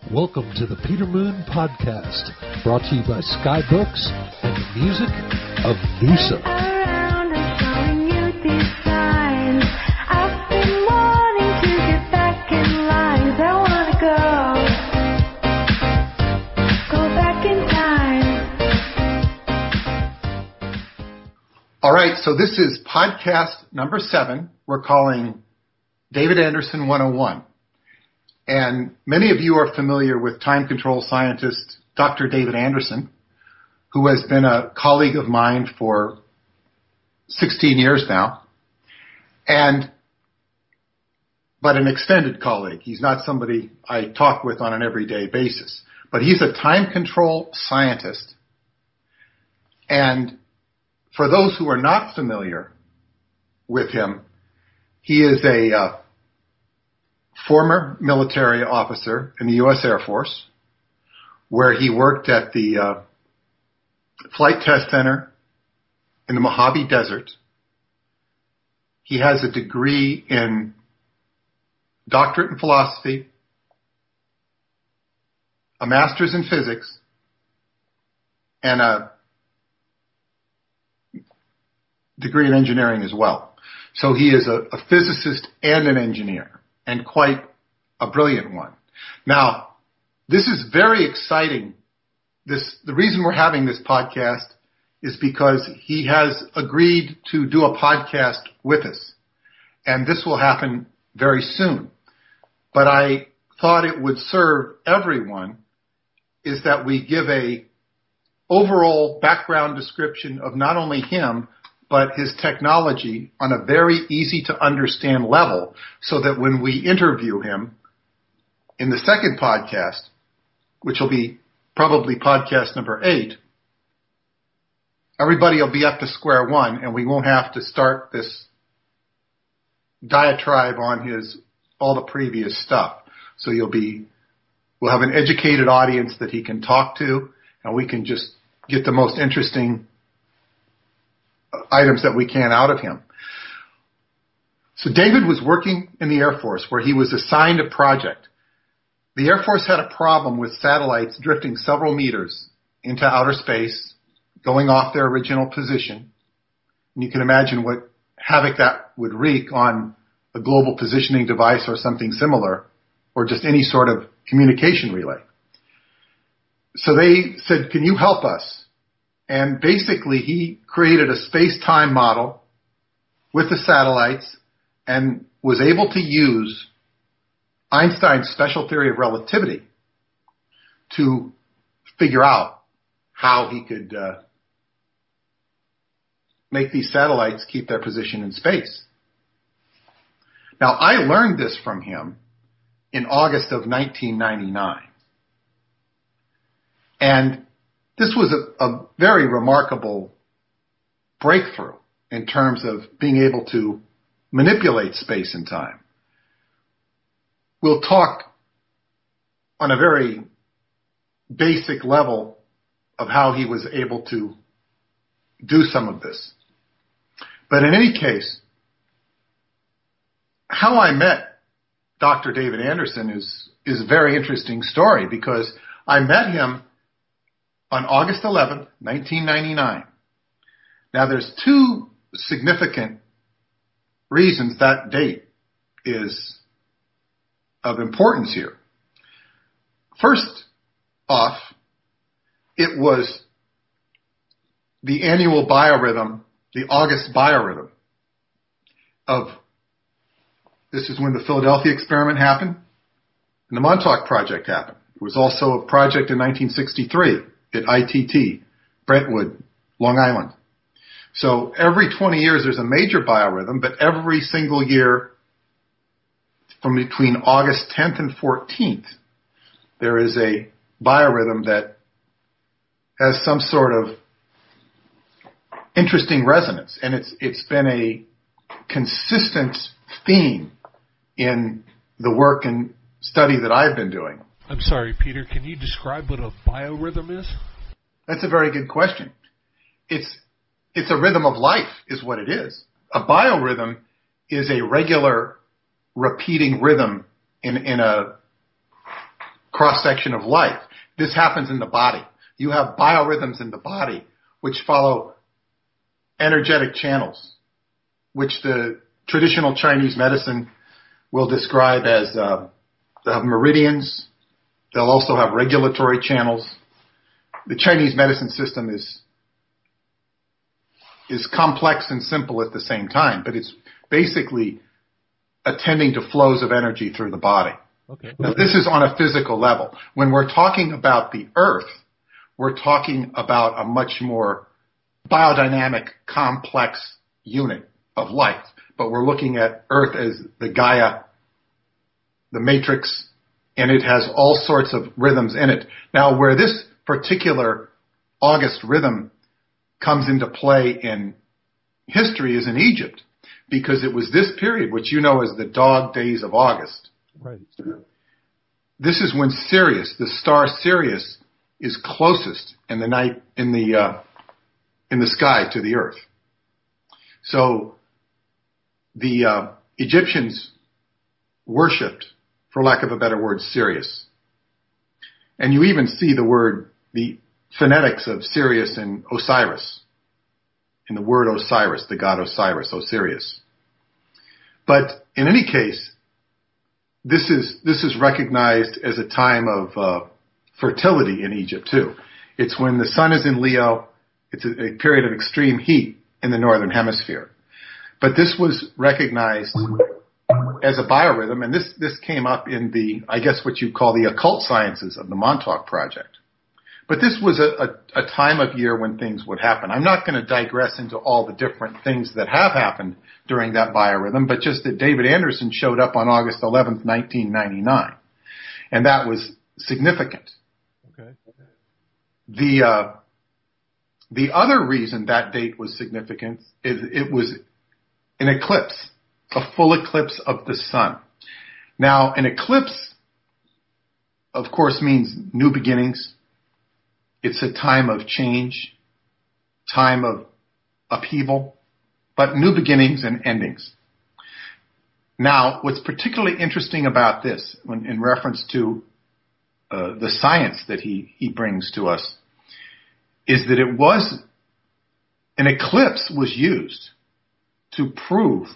Welcome to the Peter Moon Podcast, brought to you by Skybooks and the music of Noosa. Around and showing you these signs. I've been wanting to get back in line. I wanna go back in time. All right, so this is podcast number 7. We're calling David Anderson 101. And many of you are familiar with time control scientist Dr. David Anderson, who has been a colleague of mine for 16 years now, but an extended colleague. He's not somebody I talk with on an everyday basis, but he's a time control scientist. And for those who are not familiar with him, he is a former military officer in the U.S. Air Force, where he worked at the Flight Test Center in the Mojave Desert. He has a degree in doctorate in philosophy, a master's in physics, and a degree in engineering as well. So he is a physicist and an engineer, and quite a brilliant one. Now, this is very exciting. The reason we're having this podcast is because he has agreed to do a podcast with us. And this will happen very soon. But I thought it would serve everyone is that we give a overall background description of not only him, but his technology on a very easy to understand level, so that when we interview him in the second podcast, which will be probably podcast number 8, everybody will be up to square one and we won't have to start this diatribe on all the previous stuff. So we'll have an educated audience that he can talk to, and we can just get the most interesting items that we can out of him. So David was working in the Air Force, where he was assigned a project. The Air Force had a problem with satellites drifting several meters into outer space, going off their original position. And you can imagine what havoc that would wreak on a global positioning device or something similar, or just any sort of communication relay. So they said, "Can you help us?" And basically, he created a space-time model with the satellites and was able to use Einstein's special theory of relativity to figure out how he could make these satellites keep their position in space. Now, I learned this from him in August of 1999. And this was a very remarkable breakthrough in terms of being able to manipulate space and time. We'll talk on a very basic level of how he was able to do some of this. But in any case, how I met Dr. David Anderson is a very interesting story, because I met him on August 11th, 1999. Now, there's 2 significant reasons that date is of importance here. First off, it was the annual biorhythm, the August biorhythm this is when the Philadelphia experiment happened and the Montauk Project happened. It was also a project in 1963 at ITT, Brentwood, Long Island. So every 20 years there's a major biorhythm, but every single year from between August 10th and 14th, there is a biorhythm that has some sort of interesting resonance. And it's been a consistent theme in the work and study that I've been doing. I'm sorry, Peter, can you describe what a biorhythm is? That's a very good question. It's a rhythm of life is what it is. A biorhythm is a regular repeating rhythm in a cross-section of life. This happens in the body. You have biorhythms in the body which follow energetic channels, which the traditional Chinese medicine will describe as they'll have meridians. They'll also have regulatory channels. The Chinese medicine system is complex and simple at the same time, but it's basically attending to flows of energy through the body. Okay. Now, this is on a physical level. When we're talking about the earth, we're talking about a much more biodynamic, complex unit of life. But we're looking at earth as the Gaia, the matrix, and it has all sorts of rhythms in it. Now, where this particular August rhythm comes into play in history is in Egypt, because it was this period, which you know as the dog days of August. Right. This is when Sirius, the star Sirius, is closest in the night in the sky to the Earth. So the Egyptians worshipped, for lack of a better word, Sirius, and you even see the phonetics of Sirius and Osiris in the word Osiris, the god Osiris, Osiris. But in any case, this is recognized as a time of fertility in Egypt too. It's when the sun is in Leo. It's a period of extreme heat in the northern hemisphere. But this was recognized as a biorhythm, and this came up in I guess what you call the occult sciences of the Montauk Project. But this was a time of year when things would happen. I'm not going to digress into all the different things that have happened during that biorhythm, but just that David Anderson showed up on August 11th, 1999. And that was significant. Okay. The other reason that date was significant is it was an eclipse, a full eclipse of the sun. Now, an eclipse, of course, means new beginnings. It's a time of change, time of upheaval, but new beginnings and endings. Now, what's particularly interesting about this, in reference to the science that he brings to us, is that an eclipse was used to prove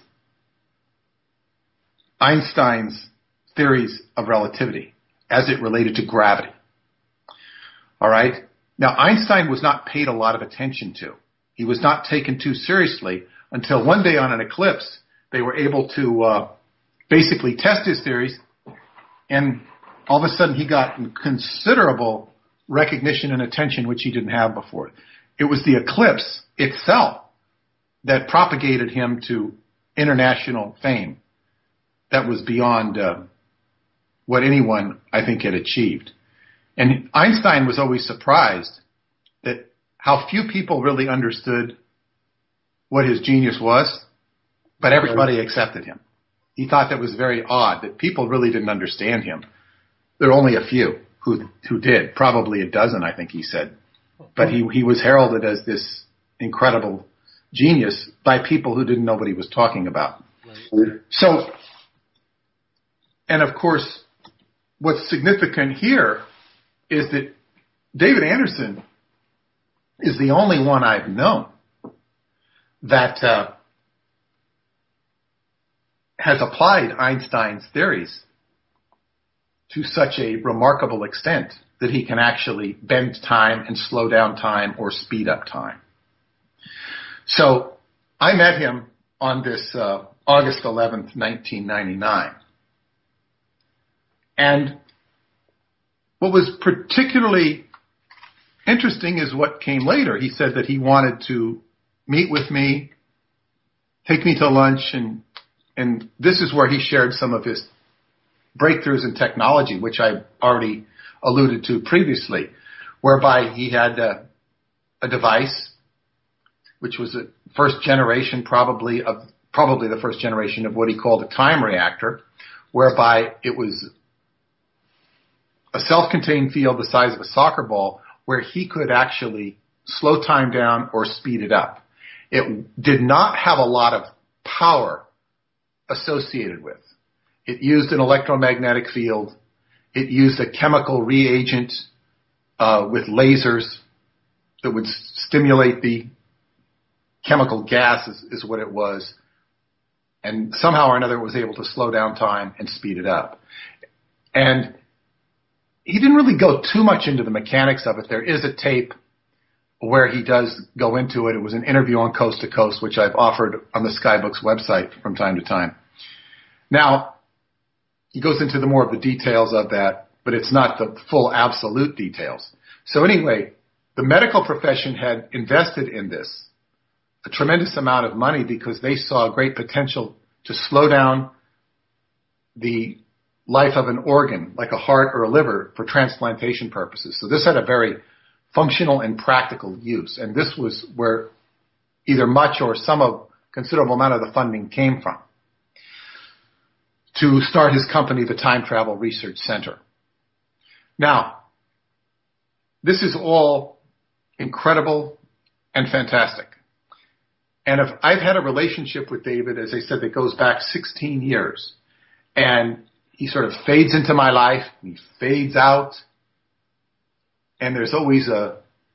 Einstein's theories of relativity as it related to gravity. All right? Now, Einstein was not paid a lot of attention to. He was not taken too seriously until one day on an eclipse, they were able to basically test his theories, and all of a sudden he got considerable recognition and attention which he didn't have before. It was the eclipse itself that propagated him to international fame that was beyond what anyone, I think, had achieved. And Einstein was always surprised that how few people really understood what his genius was, but everybody accepted him. He thought that was very odd, that people really didn't understand him. There were only a few who did, probably a dozen, I think he said. But he was heralded as this incredible genius by people who didn't know what he was talking about. Right. So, and of course, what's significant here is that David Anderson is the only one I've known that has applied Einstein's theories to such a remarkable extent that he can actually bend time and slow down time or speed up time. So I met him on this August 11th, 1999. And what was particularly interesting is what came later. He said that he wanted to meet with me, take me to lunch, and this is where he shared some of his breakthroughs in technology, which I already alluded to previously, whereby he had a device, which was a first generation, probably the first generation of what he called a time reactor, whereby it was a self-contained field the size of a soccer ball where he could actually slow time down or speed it up. It did not have a lot of power associated with. It used an electromagnetic field, It used a chemical reagent with lasers that would stimulate the chemical gas is what it was. And somehow or another it was able to slow down time and speed it up. And he didn't really go too much into the mechanics of it. There is a tape where he does go into it. It was an interview on Coast to Coast, which I've offered on the Skybooks website from time to time. Now, he goes into the more of the details of that, but it's not the full absolute details. So anyway, the medical profession had invested in this a tremendous amount of money because they saw great potential to slow down the life of an organ, like a heart or a liver, for transplantation purposes. So this had a very functional and practical use, and this was where either much or some of considerable amount of the funding came from to start his company, the Time Travel Research Center. Now, this is all incredible and fantastic. And if I've had a relationship with David, as I said, that goes back 16 years, and he sort of fades into my life, and he fades out, and there's always a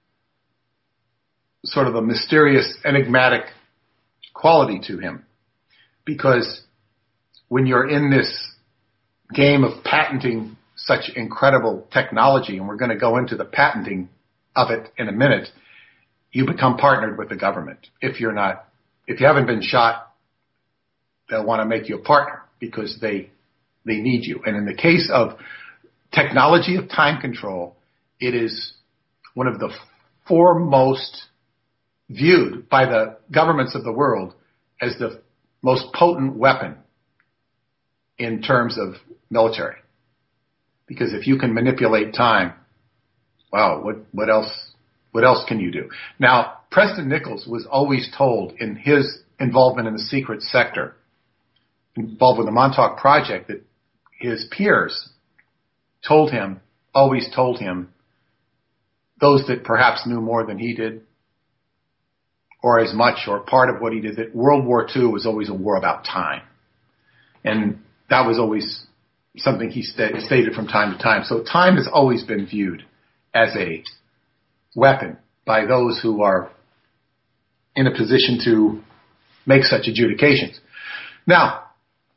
sort of a mysterious, enigmatic quality to him. Because when you're in this game of patenting such incredible technology, and we're going to go into the patenting of it in a minute, you become partnered with the government. If you haven't been shot, they'll want to make you a partner because they need you. And in the case of technology of time control, it is one of the foremost viewed by the governments of the world as the most potent weapon in terms of military. Because if you can manipulate time, wow, what else can you do? Now, Preston Nichols was always told in his involvement in the secret sector, involved with the Montauk Project, that his peers always told him, those that perhaps knew more than he did, or as much, or part of what he did, that World War II was always a war about time. And that was always something he stated from time to time. So time has always been viewed as a weapon by those who are in a position to make such adjudications. Now,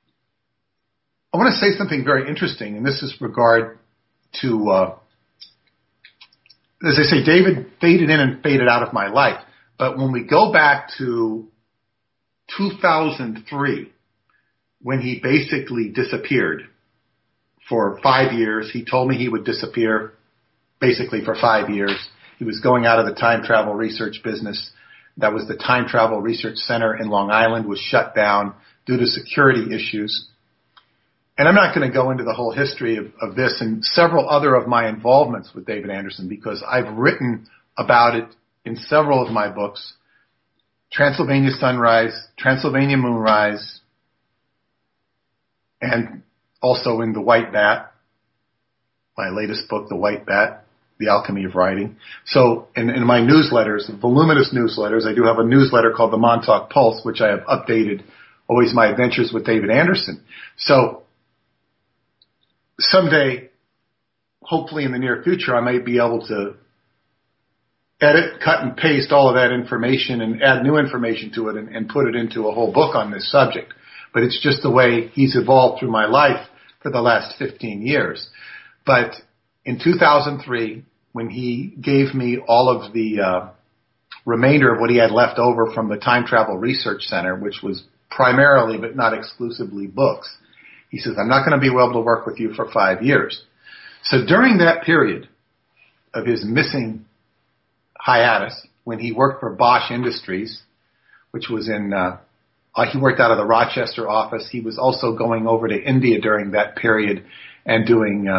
I want to say something very interesting, and this is regard to, as I say, David faded in and faded out of my life. But when we go back to 2003, when he basically disappeared for 5 years, he told me he would disappear basically for 5 years. He was going out of the time travel research business. That was the Time Travel Research Center in Long Island was shut down due to security issues. And I'm not going to go into the whole history of this and several other of my involvements with David Anderson because I've written about it in several of my books, Transylvania Sunrise, Transylvania Moonrise, and also in The White Bat, my latest book, The White Bat, The Alchemy of Writing. So in my newsletters, voluminous newsletters, I do have a newsletter called The Montauk Pulse, which I have updated, always my adventures with David Anderson. So someday, hopefully in the near future, I might be able to edit, cut, and paste all of that information and add new information to it and put it into a whole book on this subject. But it's just the way he's evolved through my life for the last 15 years. But in 2003, when he gave me all of the remainder of what he had left over from the Time Travel Research Center, which was primarily but not exclusively books, he says, I'm not going to be able to work with you for 5 years. So during that period of his missing hiatus, when he worked for Bosch Industries, which was he worked out of the Rochester office. He was also going over to India during that period and doing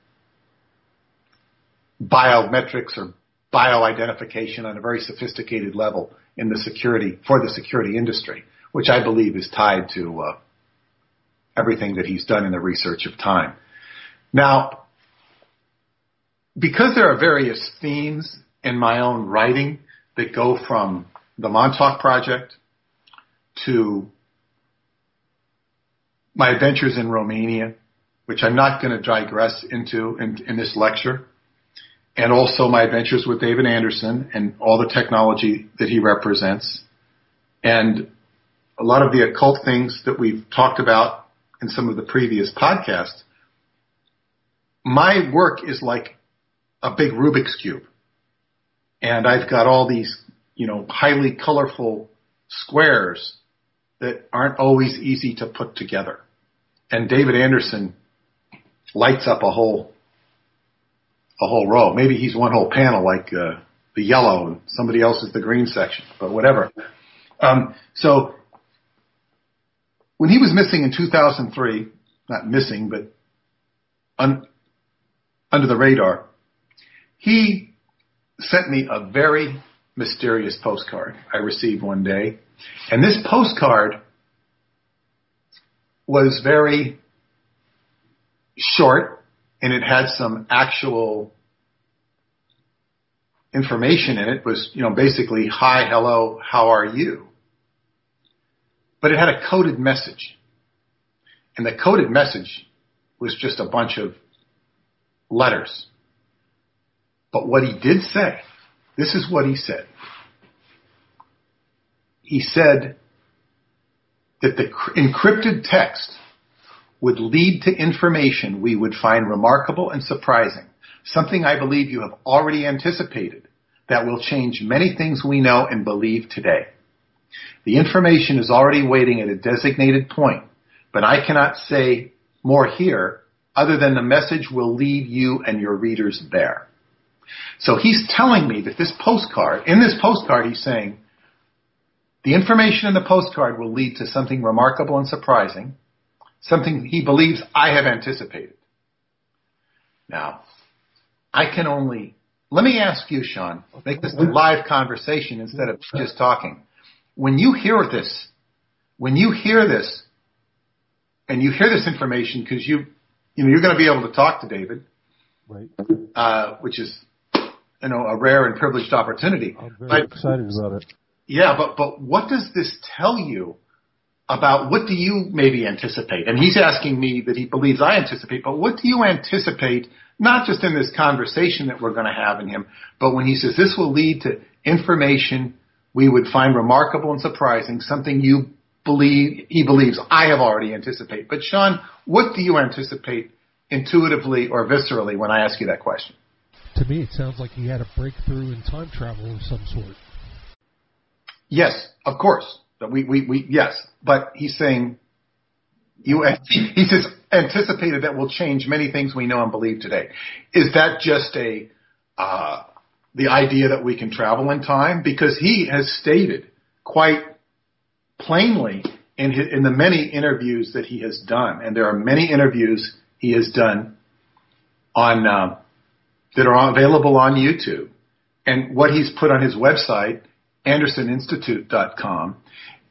biometrics or bioidentification on a very sophisticated level in the security industry, which I believe is tied to everything that he's done in the research of time. Now, because there are various themes in my own writing that go from the Montauk Project to my adventures in Romania, which I'm not going to digress into in this lecture, and also my adventures with David Anderson and all the technology that he represents, and a lot of the occult things that we've talked about in some of the previous podcasts. My work is like a big Rubik's Cube. And I've got all these, highly colorful squares that aren't always easy to put together. And David Anderson lights up a whole row. Maybe he's one whole panel like the yellow and somebody else is the green section, but whatever. So when he was missing in 2003, not missing, but under the radar, he sent me a very mysterious postcard I received one day. And this postcard was very short, and it had some actual information in it. It was, basically, hi, hello, how are you? But it had a coded message. And the coded message was just a bunch of letters. But what he did say, this is what he said. He said that the encrypted text would lead to information we would find remarkable and surprising, something I believe you have already anticipated that will change many things we know and believe today. The information is already waiting at a designated point, but I cannot say more here other than the message will lead you and your readers there. So he's telling me that in this postcard, he's saying, the information in the postcard will lead to something remarkable and surprising, something he believes I have anticipated. Now, let me ask you, Sean, make this a live conversation instead of just talking. When you hear this, and you hear this information, because you're going to be able to talk to David, right? Which is, a rare and privileged opportunity. I'm very excited about it. Yeah, but what does this tell you about what do you maybe anticipate? And he's asking me that he believes I anticipate, but what do you anticipate, not just in this conversation that we're going to have in him, but when he says this will lead to information we would find remarkable and surprising, something he believes I have already anticipated. But Sean, what do you anticipate intuitively or viscerally when I ask you that question? To me, it sounds like he had a breakthrough in time travel of some sort. Yes, of course. Yes, but he's saying he says anticipated that will change many things we know and believe today. Is that just the idea that we can travel in time? Because he has stated quite plainly in the many interviews that he has done, and there are many interviews he has done on that are available on YouTube, and what he's put on his website, AndersonInstitute.com.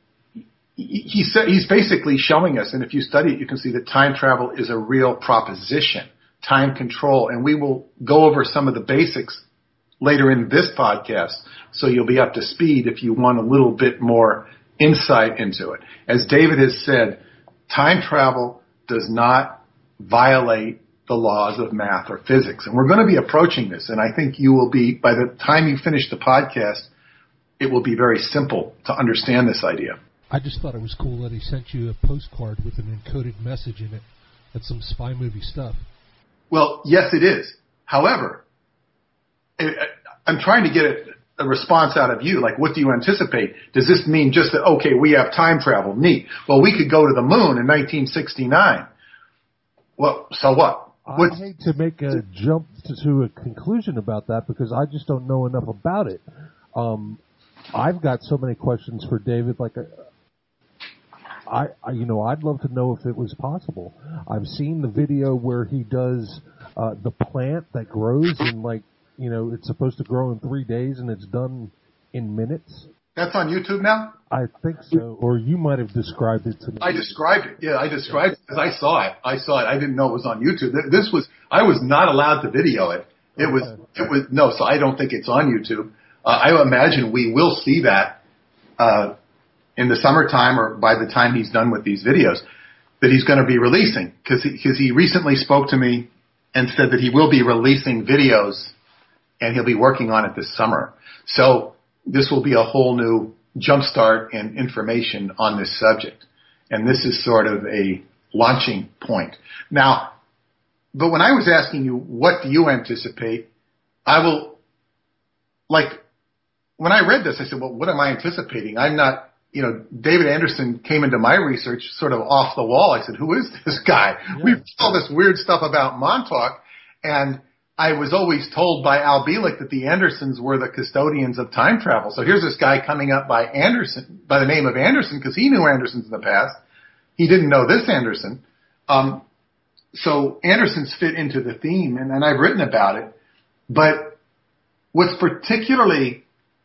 He's basically showing us, and if you study it, you can see that time travel is a real proposition, time control, and we will go over some of the basics later in this podcast, so you'll be up to speed if you want a little bit more insight into it. As David has said, time travel does not violate the laws of math or physics, and we're going to be approaching this, and I think you will be, by the time you finish the podcast, it will be very simple to understand this idea. I just thought it was cool that he sent you a postcard with an encoded message in it. That's some spy movie stuff. Well, yes, it is. However, I'm trying to get a response out of you. Like, what do you anticipate? Does this mean just that, okay, we have time travel? Neat. Well, we could go to the moon in 1969. Well, so what? I hate to make a jump to a conclusion about that because I just don't know enough about it. I've got so many questions for David. Like, I'd love to know if it was possible. I've seen the video where he does the plant that grows in it's supposed to grow in 3 days and it's done in minutes. That's on YouTube now? I think so. Or you might have described it to me. I described it. Yeah, I described it because I saw it. I didn't know it was on YouTube. I was not allowed to video it. So I don't think it's on YouTube. I imagine we will see that in the summertime or by the time he's done with these videos. that he's going to be releasing, because he recently spoke to me and said that he will be releasing videos and he'll be working on it this summer. So this will be a whole new jumpstart in information on this subject. And this is sort of a launching point. Now, but when I was asking you, what do you anticipate? When I read this, I said, well, what am I anticipating? I'm not, David Anderson came into my research sort of off the wall. I said, who is this guy? Yeah. We've all this weird stuff about Montauk, and I was always told by Al Bielek that the Andersons were the custodians of time travel. So here's this guy coming up by the name of Anderson, because he knew Andersons in the past. He didn't know this Anderson. So Andersons fit into the theme, and I've written about it. But what's particularly,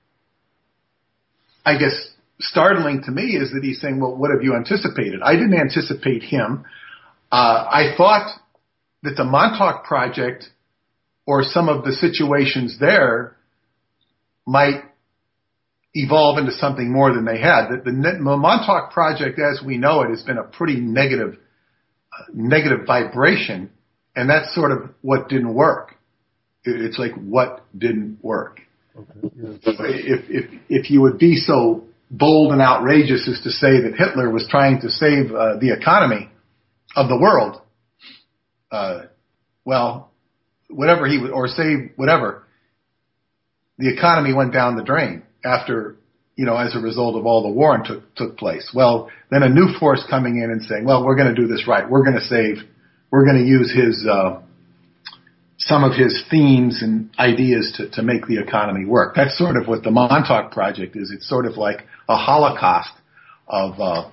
I guess, startling to me is that he's saying, well, what have you anticipated? I didn't anticipate him. I thought that the Montauk Project, or some of the situations there, might evolve into something more than they had. The Montauk Project, as we know it, has been a pretty negative vibration, and that's sort of what didn't work. It's like, what didn't work? Okay. Yeah. If you would be so bold and outrageous as to say that Hitler was trying to save the economy of the world, well, whatever he would, or save whatever, the economy went down the drain after, as a result of all the war took place. Well, then a new force coming in and saying, well, we're going to do this right. We're going to use his, some of his themes and ideas to make the economy work. That's sort of what the Montauk Project is. It's sort of like a holocaust of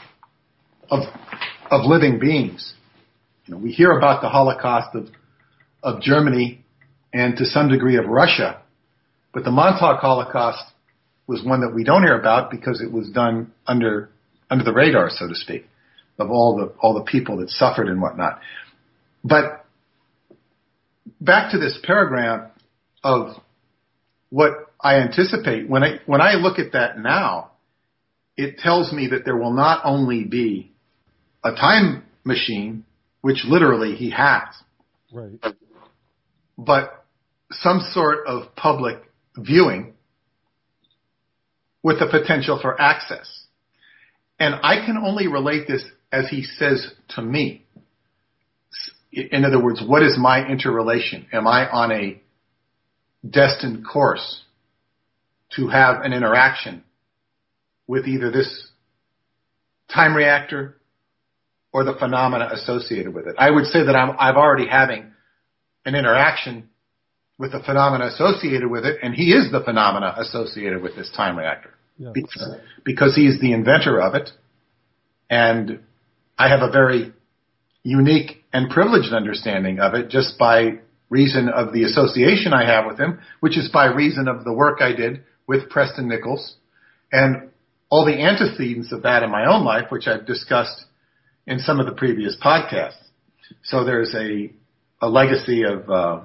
living beings. We hear about the Holocaust of Germany and to some degree of Russia, but the Montauk Holocaust was one that we don't hear about because it was done under the radar, so to speak, of all the people that suffered and whatnot. But back to this paragraph of what I anticipate, when I look at that now, it tells me that there will not only be a time machine, which literally he has, right, but some sort of public viewing with the potential for access. And I can only relate this as he says to me. In other words, what is my interrelation? Am I on a destined course to have an interaction with either this time reactor or the phenomena associated with it? I would say that I'm already having an interaction with the phenomena associated with it, and he is the phenomena associated with this time reactor. Yeah. Because he is the inventor of it, and I have a very unique and privileged understanding of it just by reason of the association I have with him, which is by reason of the work I did with Preston Nichols and all the antecedents of that in my own life, which I've discussed in some of the previous podcasts. So there's a legacy of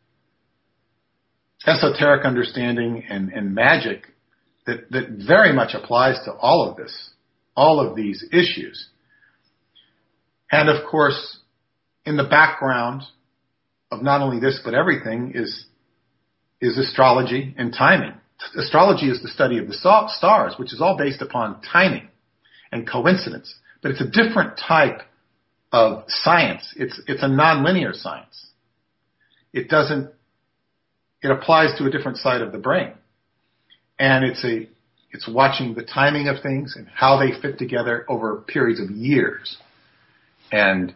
esoteric understanding and magic that very much applies to all of this, all of these issues. And of course, in the background of not only this but everything is astrology and timing. Astrology is the study of the stars, which is all based upon timing and coincidence. But it's a different type of science. It's a nonlinear science. It applies to a different side of the brain. And it's watching the timing of things and how they fit together over periods of years. And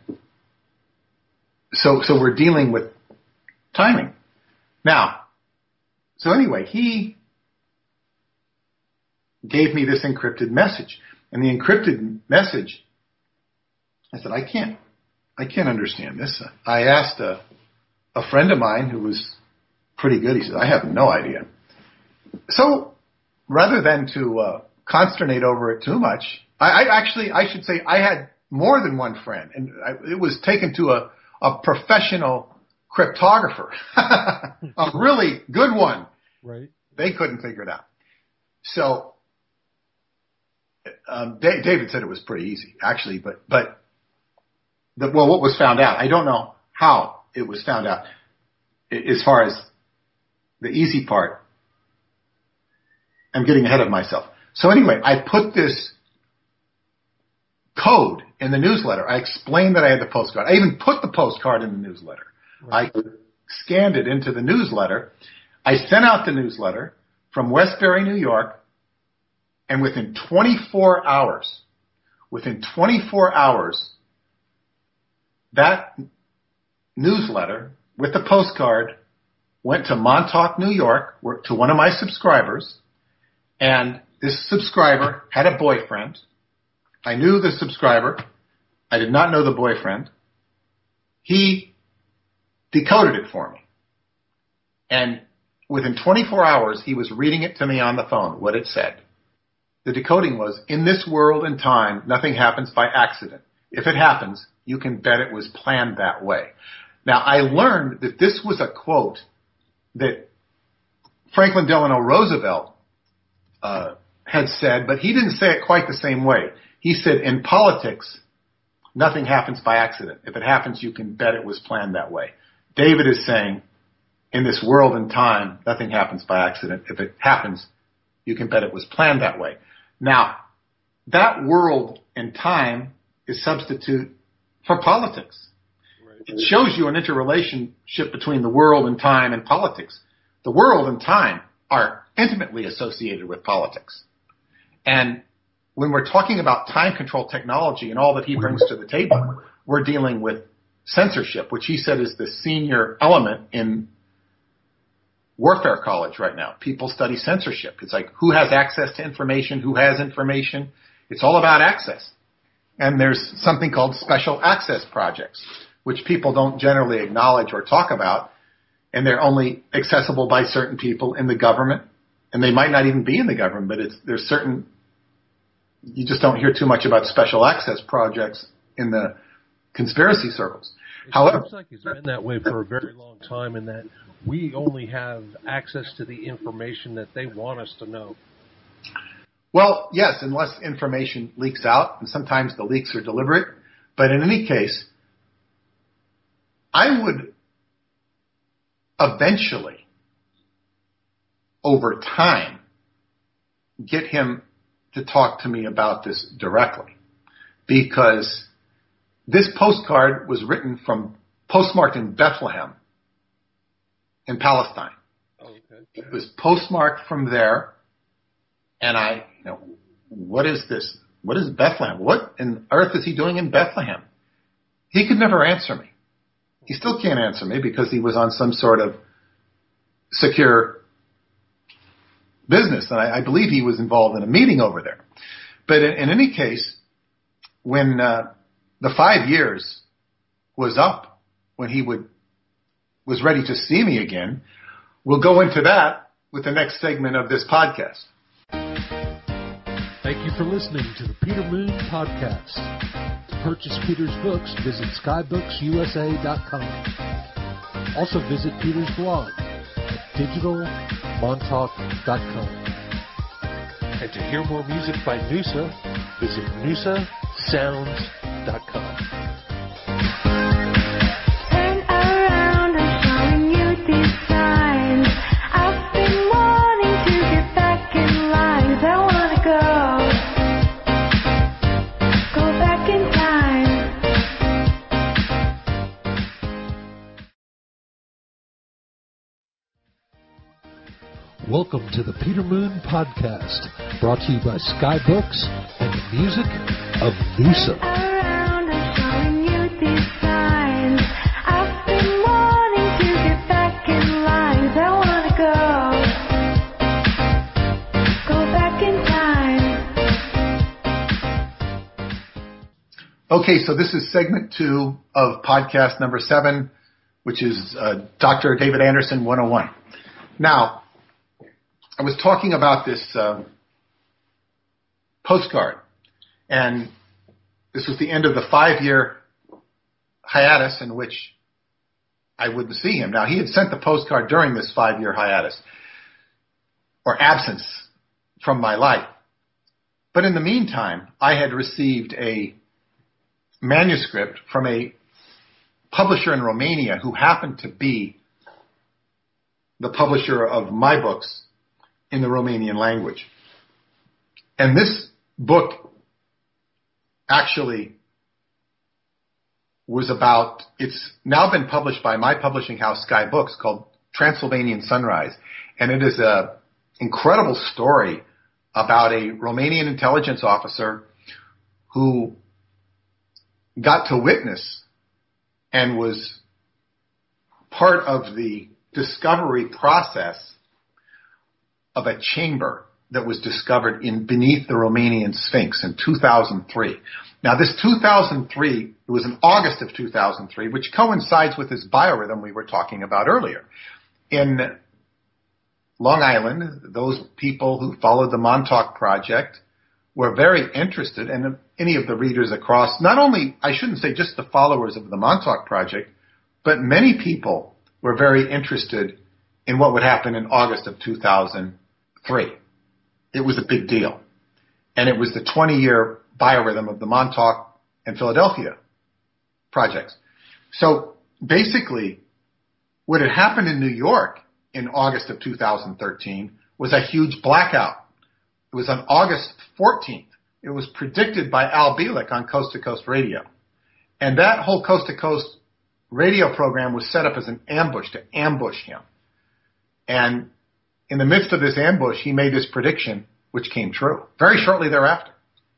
so we're dealing with timing. Now, so anyway, he gave me this encrypted message. And the encrypted message, I said, I can't understand this. I asked a friend of mine who was pretty good. He said, I have no idea. So rather than to consternate over it too much, I should say I had more than one friend, and it was taken to a professional cryptographer, a really good one. Right. They couldn't figure it out. So David said it was pretty easy, actually, but what was found out. I don't know how it was found out. As far as the easy part, I'm getting ahead of myself. So anyway, I put this code in the newsletter. I explained that I had the postcard. I even put the postcard in the newsletter. Right. I scanned it into the newsletter. I sent out the newsletter from Westbury, New York, and within 24 hours, that newsletter with the postcard went to Montauk, New York, to one of my subscribers, and this subscriber had a boyfriend. I knew the subscriber. I did not know the boyfriend. He decoded it for me. And within 24 hours, he was reading it to me on the phone, what it said. The decoding was, in this world and time, nothing happens by accident. If it happens, you can bet it was planned that way. Now, I learned that this was a quote that Franklin Delano Roosevelt had said, but he didn't say it quite the same way. He said, in politics, nothing happens by accident. If it happens, you can bet it was planned that way. David is saying, in this world and time, nothing happens by accident. If it happens, you can bet it was planned that way. Now, that world and time is substitute for politics. Right. It shows you an interrelationship between the world and time and politics. The world and time are intimately associated with politics. And when we're talking about time control technology and all that he brings to the table, we're dealing with censorship, which he said is the senior element in warfare college right now. People study censorship. It's like who has access to information, who has information. It's all about access. And there's something called special access projects, which people don't generally acknowledge or talk about, and they're only accessible by certain people in the government, and they might not even be in the government, but there's certain, you just don't hear too much about special access projects in the conspiracy circles. It seems like it's been that way for a very long time, in that we only have access to the information that they want us to know. Well, yes, unless information leaks out, and sometimes the leaks are deliberate. But in any case, I would eventually, over time, get him to talk to me about this directly. Because this postcard was postmarked in Bethlehem, in Palestine. Oh, okay. It was postmarked from there, and what is this? What is Bethlehem? What on earth is he doing in Bethlehem? He could never answer me. He still can't answer me because he was on some sort of secure business, and I believe he was involved in a meeting over there. But in any case, when the 5 years was up, when he was ready to see me again, we'll go into that with the next segment of this podcast. Thank you for listening to the Peter Moon Podcast. To purchase Peter's books, visit skybooks.usa.com. Also visit Peter's blog at digitalmontauk.com. And to hear more music by Noosa, visit noosasounds.com. Turn around, I'm showing you these signs. I've been wanting to get back in line. I wanna go back in time. Welcome to the Peter Moon Podcast, brought to you by Skybooks and the music of Noosa. Around, I'm showing you these signs. I've been wanting to get back in line. I wanna go back in time. Okay, so this is segment 2 of podcast number 7, which is Dr. David Anderson 101. Now, I was talking about this postcard, and this was the end of the 5-year hiatus in which I wouldn't see him. Now, he had sent the postcard during this 5-year hiatus, or absence from my life. But in the meantime, I had received a manuscript from a publisher in Romania who happened to be the publisher of my books in the Romanian language. And this book actually was about, it's now been published by my publishing house, Sky Books, called Transylvanian Sunrise. And it is an incredible story about a Romanian intelligence officer who got to witness and was part of the discovery process of a chamber that was discovered beneath the Romanian Sphinx in 2003. Now, this 2003, it was in August of 2003, which coincides with this biorhythm we were talking about earlier. In Long Island, those people who followed the Montauk Project were very interested, and any of the readers across, not only, I shouldn't say just the followers of the Montauk Project, but many people were very interested in what would happen in August of 2003. It was a big deal. And it was the 20-year biorhythm of the Montauk and Philadelphia projects. So basically, what had happened in New York in August of 2013 was a huge blackout. It was on August 14th. It was predicted by Al Bielek on Coast to Coast Radio. And that whole Coast to Coast radio program was set up as an ambush to ambush him. And in the midst of this ambush, he made this prediction, which came true very shortly thereafter.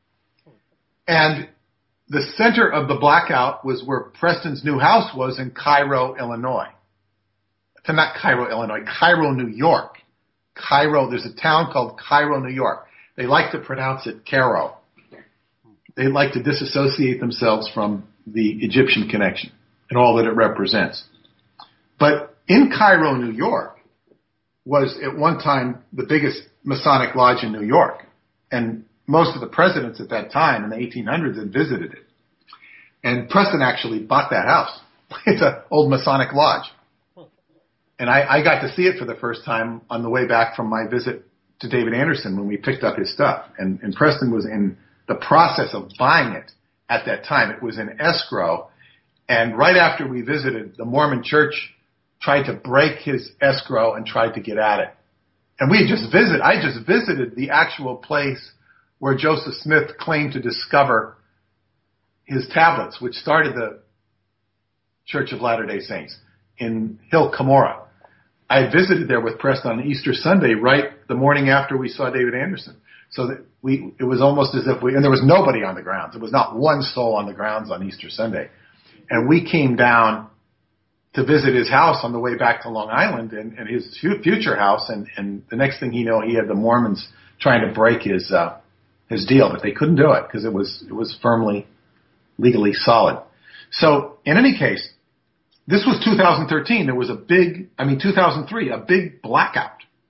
And the center of the blackout was where Preston's new house was in Cairo, Illinois. Not Cairo, Illinois, Cairo, New York. Cairo, there's a town called Cairo, New York. They like to pronounce it Cairo. They like to disassociate themselves from the Egyptian connection and all that it represents. But in Cairo, New York, was at one time the biggest Masonic lodge in New York. And most of the presidents at that time in the 1800s had visited it. And Preston actually bought that house. It's an old Masonic lodge. And I got to see it for the first time on the way back from my visit to David Anderson when we picked up his stuff. And Preston was in the process of buying it at that time. It was in escrow. And right after we visited, the Mormon church tried to break his escrow and tried to get at it. And I just visited the actual place where Joseph Smith claimed to discover his tablets, which started the Church of Latter-day Saints in Hill Cumorah. I had visited there with Preston on Easter Sunday, right the morning after we saw David Anderson. So that it was almost as if and there was nobody on the grounds. There was not one soul on the grounds on Easter Sunday. And we came down to visit his house on the way back to Long Island and his future house. And the next thing he had the Mormons trying to break his deal, but they couldn't do it because it was firmly legally solid. So in any case, this was 2013. There was 2003, a big blackout.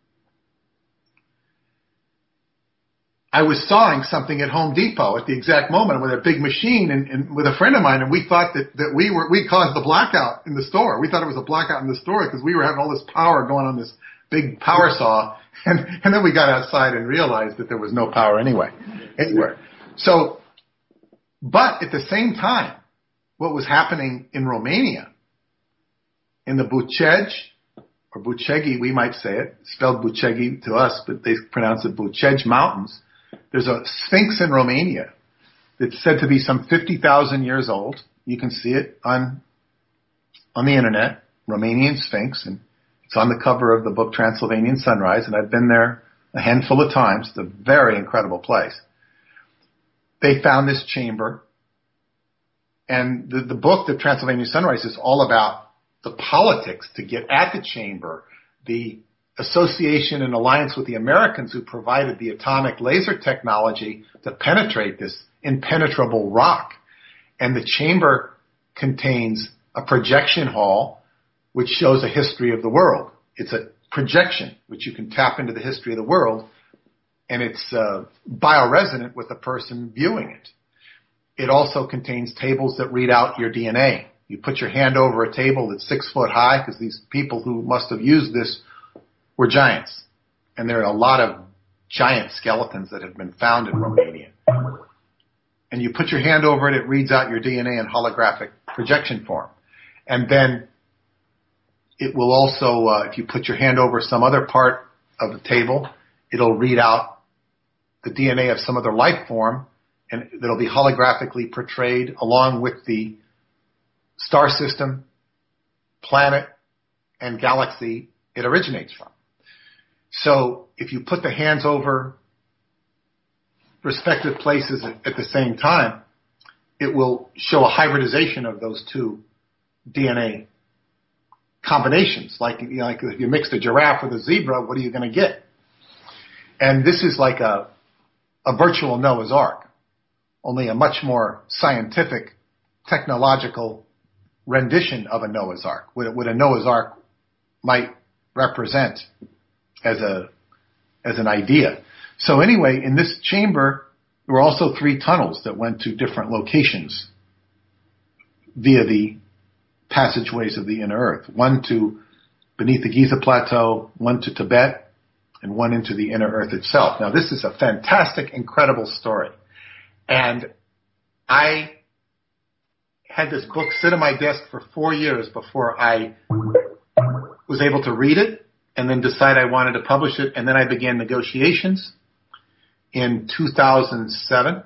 I was sawing something at Home Depot at the exact moment with a big machine and with a friend of mine, and we thought that we caused the blackout in the store. We thought it was a blackout in the store because we were having all this power going on this big power saw, and then we got outside and realized that there was no power anywhere. So, but at the same time, what was happening in Romania, in the Bucegi, or Bucegi, we might say it, spelled Bucegi to us, but they pronounce it Bucegi Mountains. There's a sphinx in Romania that's said to be some 50,000 years old. You can see it on the internet, Romanian Sphinx, and it's on the cover of the book Transylvanian Sunrise, and I've been there a handful of times. It's a very incredible place. They found this chamber, and the book, The Transylvanian Sunrise, is all about the politics to get at the chamber, the association and alliance with the Americans who provided the atomic laser technology to penetrate this impenetrable rock. And the chamber contains a projection hall which shows a history of the world. It's a projection which you can tap into the history of the world, and it's bioresonant with the person viewing it. It also contains tables that read out your DNA. You put your hand over a table that's 6 foot high because these people who must have used this were giants. And there are a lot of giant skeletons that have been found in Romania. and you put your hand over it, it reads out your DNA in holographic projection form. And then it will also, if you put your hand over some other part of the table, it'll read out the DNA of some other life form, and that'll be holographically portrayed along with the star system, planet, and galaxy it originates from. So if you put the hands over respective places at the same time, it will show a hybridization of those two DNA combinations. Like if you mixed a giraffe with a zebra, what are you going to get? And this is like a virtual Noah's Ark, only a much more scientific, technological rendition of a Noah's Ark, what a Noah's Ark might represent as an idea. So anyway, in this chamber, there were also 3 tunnels that went to different locations via the passageways of the inner earth. One to beneath the Giza Plateau, one to Tibet, and one into the inner earth itself. Now, this is a fantastic, incredible story. And I had this book sit on my desk for 4 years before I was able to read it and then decide I wanted to publish it. And then I began negotiations in 2007.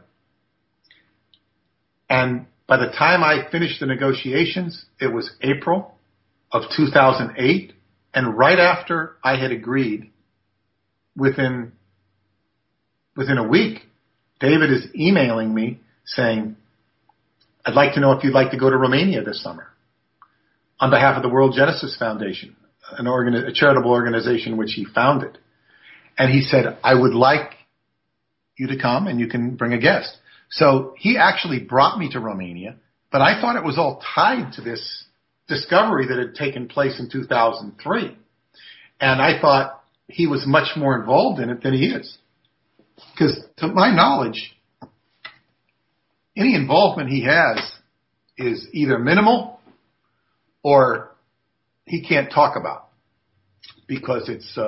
And by the time I finished the negotiations, it was April of 2008. And right after I had agreed, within a week, David is emailing me saying, I'd like to know if you'd like to go to Romania this summer on behalf of the World Genesis Foundation, a charitable organization which he founded. And he said, I would like you to come and you can bring a guest. So he actually brought me to Romania, but I thought it was all tied to this discovery that had taken place in 2003. And I thought he was much more involved in it than he is. Because to my knowledge, any involvement he has is either minimal or he can't talk about because it's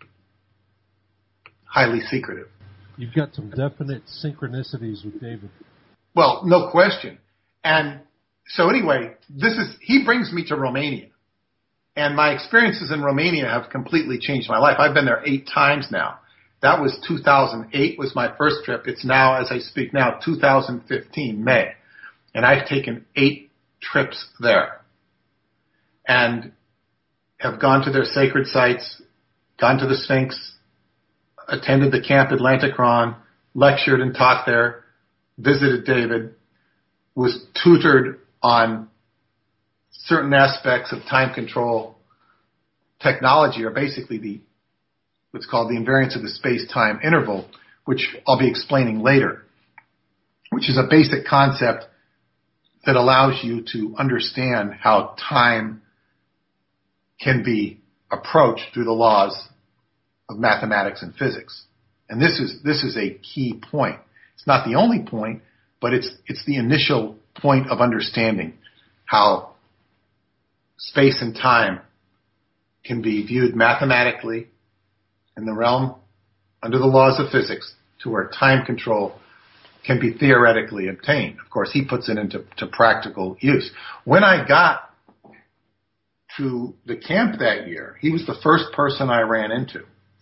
highly secretive. You've got some definite synchronicities with David. Well, no question. And so anyway, he brings me to Romania. And my experiences in Romania have completely changed my life. I've been there 8 times now. That was 2008 was my first trip. It's now, as I speak now, 2015, May. And I've taken 8 trips there. And have gone to their sacred sites, gone to the Sphinx, attended the Camp Atlanticron, lectured and taught there, visited David, was tutored on certain aspects of time control technology, or basically what's called the invariance of the space-time interval, which I'll be explaining later, which is a basic concept that allows you to understand how time can be approached through the laws of mathematics and physics. And this is a key point. It's not the only point, but it's the initial point of understanding how space and time can be viewed mathematically in the realm under the laws of physics to where time control can be theoretically obtained. Of course, he puts it into practical use. When I got to the camp that year, he was the first person I ran into.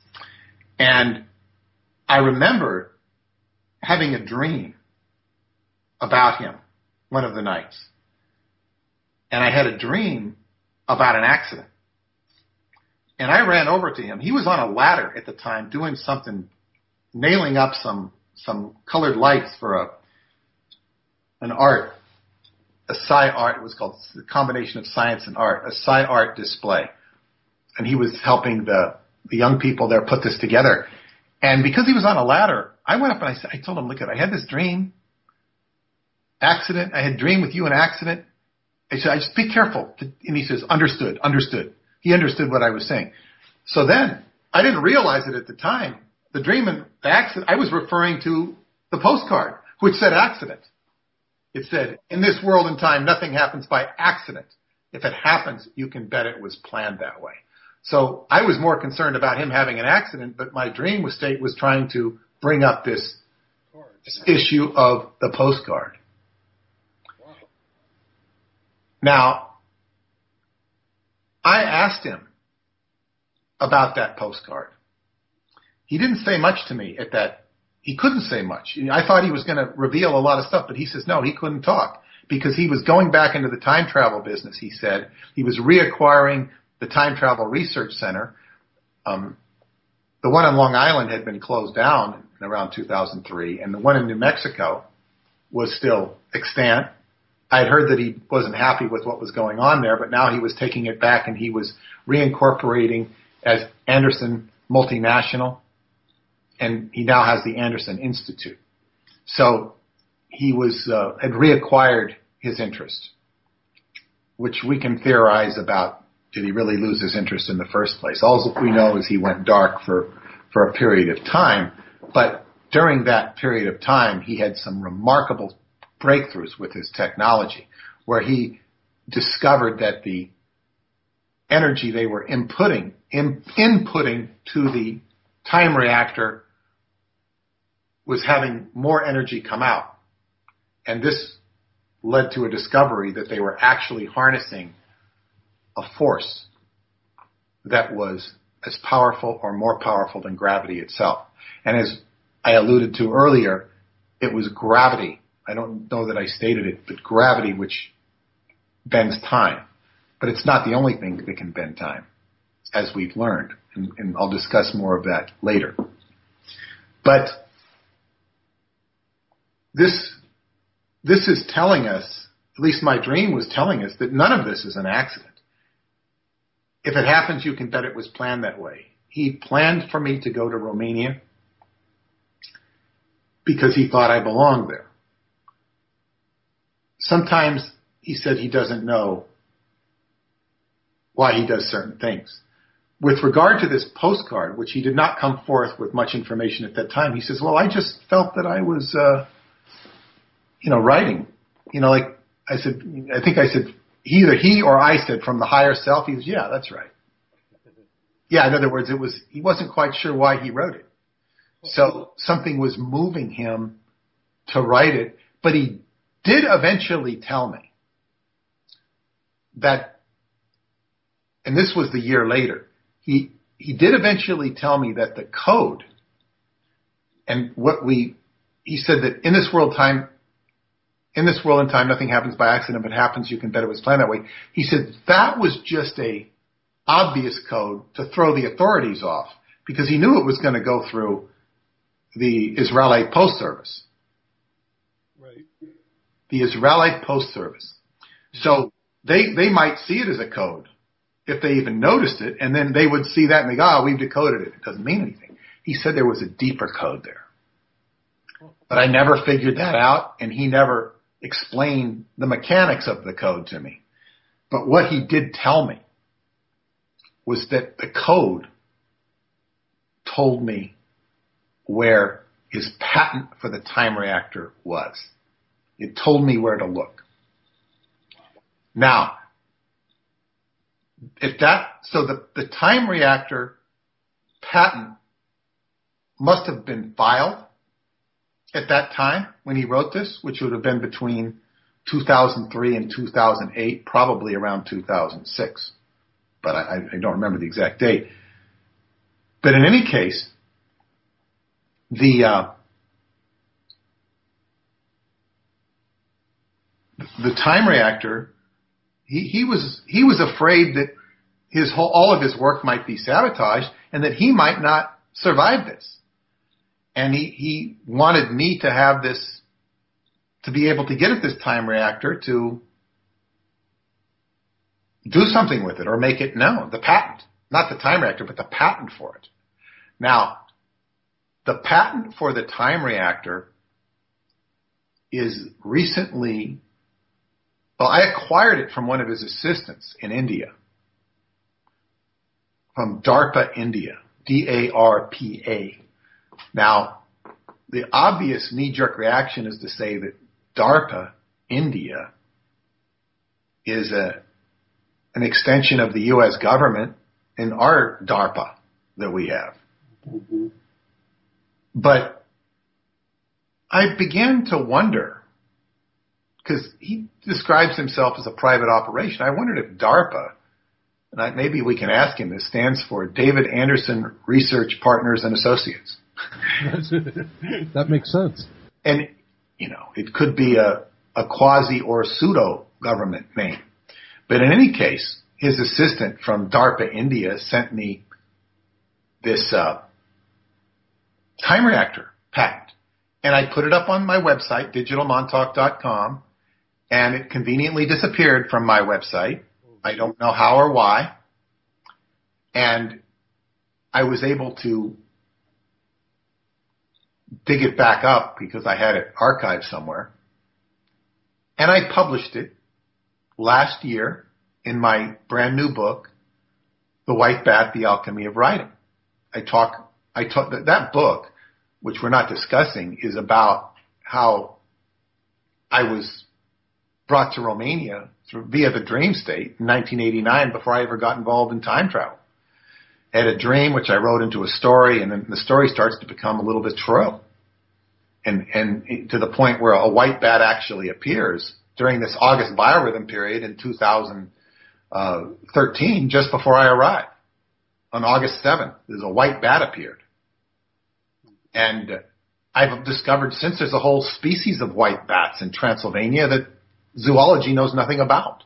And I remember having a dream about him one of the nights. And I had a dream about an accident. And I ran over to him. He was on a ladder at the time doing something, nailing up some colored lights for an art, a sci-art. It was called the combination of science and art, a sci-art display. And he was helping the young people there put this together. And because he was on a ladder, I went up and I told him, look, I had this dream, accident. I had a dream with you, an accident. I said, just be careful. And he says, understood. He understood what I was saying. So then, I didn't realize it at the time. The dream and the accident, I was referring to the postcard, which said accident. It said, in this world and time, nothing happens by accident. If it happens, you can bet it was planned that way. So I was more concerned about him having an accident, but my dream state was trying to bring up this issue of the postcard. Now, I asked him about that postcard. He didn't say much to me at that. He couldn't say much. I thought he was going to reveal a lot of stuff, but he says no, he couldn't talk because he was going back into the time travel business, he said. He was reacquiring the Time Travel Research Center. The one on Long Island had been closed down in around 2003, and the one in New Mexico was still extant. I had heard that he wasn't happy with what was going on there, but now he was taking it back and he was reincorporating as Anderson Multinational, and he now has the Anderson Institute. So he had reacquired his interest, which we can theorize about. Did he really lose his interest in the first place? All we know is he went dark for a period of time, but during that period of time, he had some remarkable breakthroughs with his technology, where he discovered that the energy they were inputting to the time reactor was having more energy come out. And this led to a discovery that they were actually harnessing a force that was as powerful or more powerful than gravity itself. And as I alluded to earlier, it was gravity. I don't know that I stated it, but gravity which bends time. But it's not the only thing that can bend time, as we've learned. And I'll discuss more of that later. But this is telling us, at least my dream was telling us, that none of this is an accident. If it happens, you can bet it was planned that way. He planned for me to go to Romania because he thought I belonged there. Sometimes he said he doesn't know why he does certain things. With regard to this postcard, which he did not come forth with much information at that time, he says, well, I just felt that I was, writing. Like I said, either he or I said from the higher self. He says, yeah, that's right. Yeah, in other words, he wasn't quite sure why he wrote it. So something was moving him to write it, but he did eventually tell me that, and this was the year later, he did eventually tell me that the code and he said that in this world and time, nothing happens by accident. If it happens, you can bet it was planned that way. He said that was just a obvious code to throw the authorities off because he knew it was going to go through the Israeli Post Service. Right. The Israeli Post Service. So they might see it as a code if they even noticed it, and then they would see that and they go, we've decoded it. It doesn't mean anything. He said there was a deeper code there. But I never figured that out, and he never explained the mechanics of the code to me. But what he did tell me was that the code told me where his patent for the time reactor was. It told me where to look. Now, so the time reactor patent must have been filed at that time when he wrote this, which would have been between 2003 and 2008, probably around 2006. But I don't remember the exact date. But in any case, the time reactor, he was afraid that all of his work might be sabotaged and that he might not survive this. And he wanted me to have this, to be able to get at this time reactor to do something with it or make it known. The patent, not the time reactor, but the patent for it. Now, the patent for the time reactor is recently, I acquired it from one of his assistants in India, from DARPA India, DARPA. Now, the obvious knee-jerk reaction is to say that DARPA India is an extension of the U.S. government in our DARPA that we have. Mm-hmm. But I began to wonder, because he describes himself as a private operation. I wondered if DARPA, and maybe we can ask him, this stands for David Anderson Research Partners and Associates. That makes sense. And, it could be a quasi or pseudo government name. But in any case, his assistant from DARPA India sent me this time reactor patent. And I put it up on my website, digitalmontauk.com, and it conveniently disappeared from my website. I don't know how or why. And I was able to dig it back up because I had it archived somewhere. And I published it last year in my brand new book, The White Bat, The Alchemy of Writing. That book, which we're not discussing, is about how I was brought to Romania via the dream state in 1989 before I ever got involved in time travel. I had a dream which I wrote into a story, and then the story starts to become a little bit true. And to the point where a white bat actually appears during this August biorhythm period in 2013, just before I arrived. On August 7th, there's a white bat appeared. And I've discovered since there's a whole species of white bats in Transylvania that zoology knows nothing about.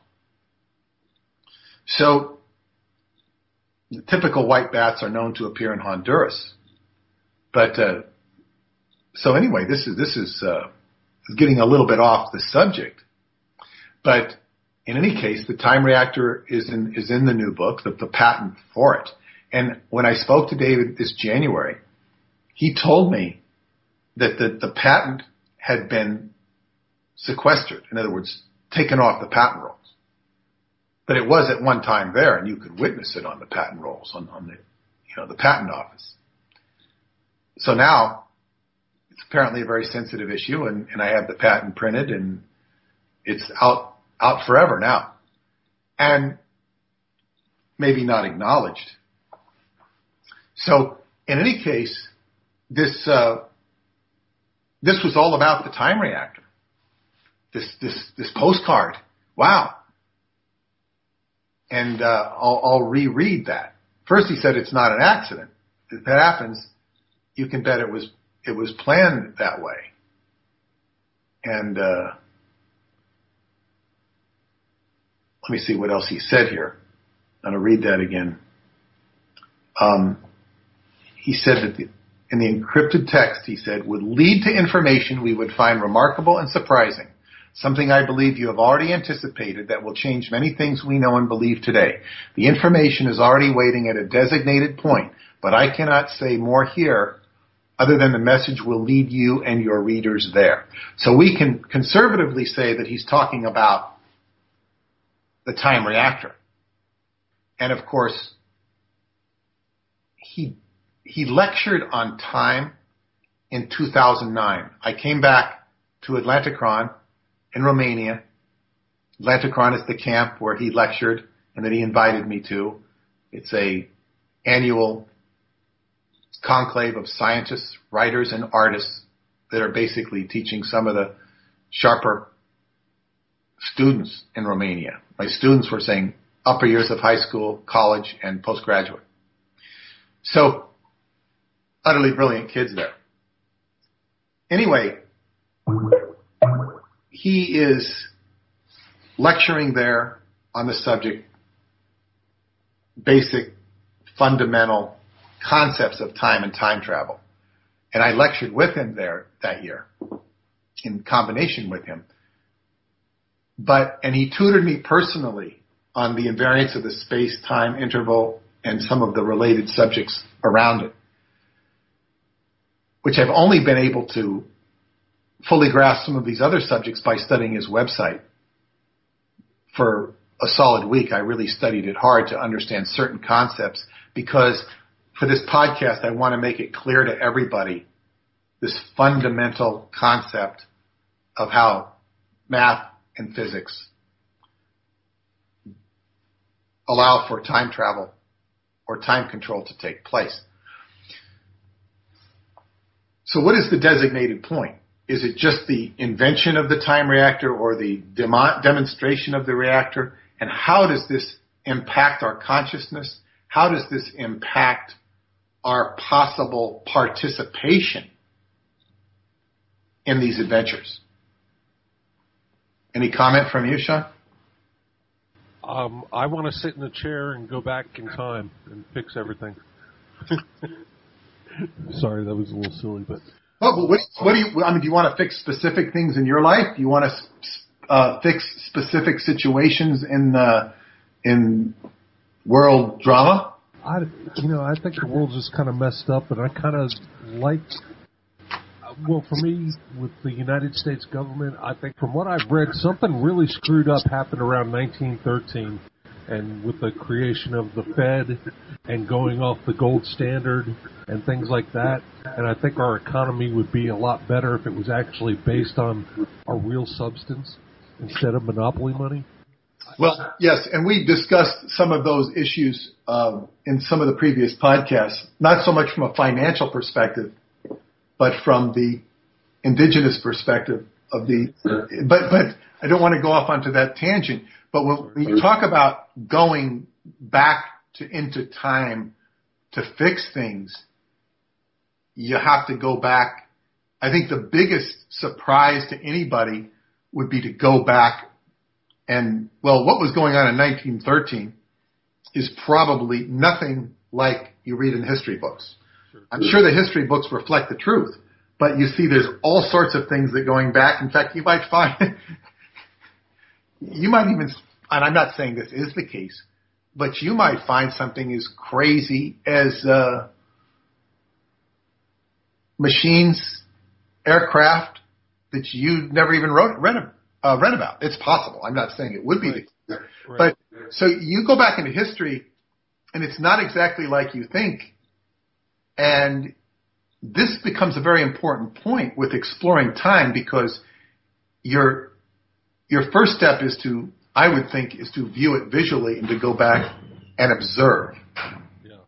So the typical white bats are known to appear in Honduras. But so anyway, this is getting a little bit off the subject. But in any case, the time reactor is in the new book, the patent for it. And when I spoke to David this January, he told me that the patent had been sequestered. In other words, taken off the patent rolls. But it was at one time there, and you could witness it on the patent rolls, on the patent office. So now it's apparently a very sensitive issue, and I have the patent printed, and it's out forever now. And maybe not acknowledged. So in any case, this was all about the time reactor. This postcard. Wow. And I'll reread that. First, he said it's not an accident. If that happens, you can bet it was planned that way. And let me see what else he said here. I'm going to read that again. He said that in the encrypted text, he said, would lead to information we would find remarkable and surprising. Something I believe you have already anticipated that will change many things we know and believe today. The information is already waiting at a designated point, but I cannot say more here other than the message will lead you and your readers there. So we can conservatively say that he's talking about the time reactor. And of course, he lectured on time in 2009. I came back to Atlanticron in Romania. Atlanticron is the camp where he lectured and that he invited me to. It's a annual conclave of scientists, writers, and artists that are basically teaching some of the sharper students in Romania. My students were saying upper years of high school, college, and postgraduate. So, utterly brilliant kids there. Anyway, he is lecturing there on the subject, basic, fundamental concepts of time and time travel. And I lectured with him there that year, in combination with him. And he tutored me personally on the invariance of the space-time interval and some of the related subjects around it, which I've only been able to fully grasp some of these other subjects by studying his website. For a solid week, I really studied it hard to understand certain concepts because for this podcast, I want to make it clear to everybody this fundamental concept of how math and physics allow for time travel or time control to take place. So what is the designated point? Is it just the invention of the time reactor or the demonstration of the reactor? And how does this impact our consciousness? How does this impact our possible participation in these adventures? Any comment from you, Sean? I want to sit in a chair and go back in time and fix everything. Sorry, that was a little silly, but. Oh, but what do you? I mean, do you want to fix specific things in your life? Do you want to fix specific situations in world drama? I think the world's just kind of messed up, and I kind of like. Well, for me, with the United States government, I think from what I've read, something really screwed up happened around 1913, and with the creation of the Fed and going off the gold standard and things like that. And I think our economy would be a lot better if it was actually based on a real substance instead of monopoly money. Well, yes, and we discussed some of those issues in some of the previous podcasts, not so much from a financial perspective, but from the indigenous perspective of the. But I don't want to go off onto that tangent. But when you talk about going back into time to fix things, you have to go back. I think the biggest surprise to anybody would be to go back and, well, what was going on in 1913 is probably nothing like you read in history books. I'm sure the history books reflect the truth, but you see there's all sorts of things that going back. In fact, you might find, you might even, and I'm not saying this is the case, but you might find something as crazy as machines, aircraft that you never even read about. It's possible. I'm not saying it would be the case. Right. But so you go back into history, and it's not exactly like you think. And this becomes a very important point with exploring time, because your first step is to, I would think, is to view it visually and to go back and observe. Yeah.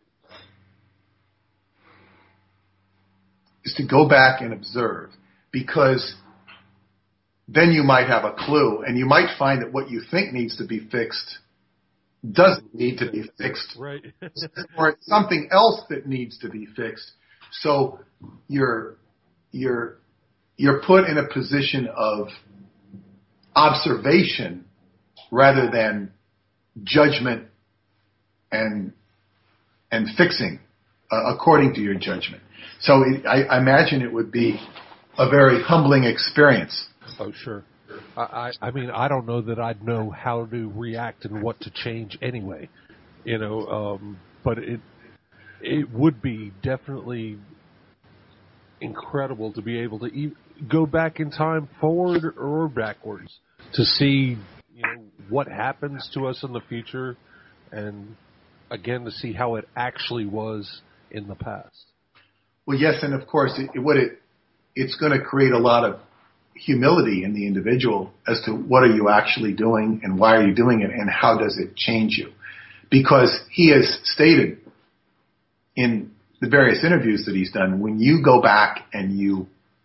Is to go back and observe, because then you might have a clue, and you might find that what you think needs to be fixed doesn't need to be fixed, right? Or it's something else that needs to be fixed. So you're put in a position of observation rather than judgment and fixing according to your judgment. So I imagine it would be a very humbling experience. Oh, sure. I mean, I don't know that I'd know how to react and what to change anyway, but it would be definitely incredible to be able to go back in time forward or backwards to see, what happens to us in the future, and again, to see how it actually was in the past. Well, yes, and of course, it's going to create a lot of humility in the individual as to what are you actually doing and why are you doing it and how does it change you. Because he has stated in the various interviews that he's done, when you go back and you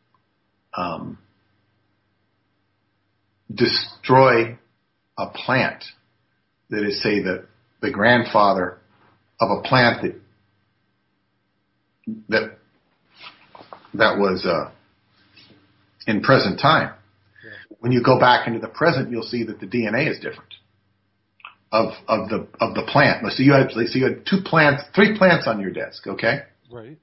destroy a plant that is, say, the grandfather of a plant that was in present time. Yeah. When you go back into the present, you'll see that the DNA is different of the plant. So you had 3 plants on your desk, okay? Right.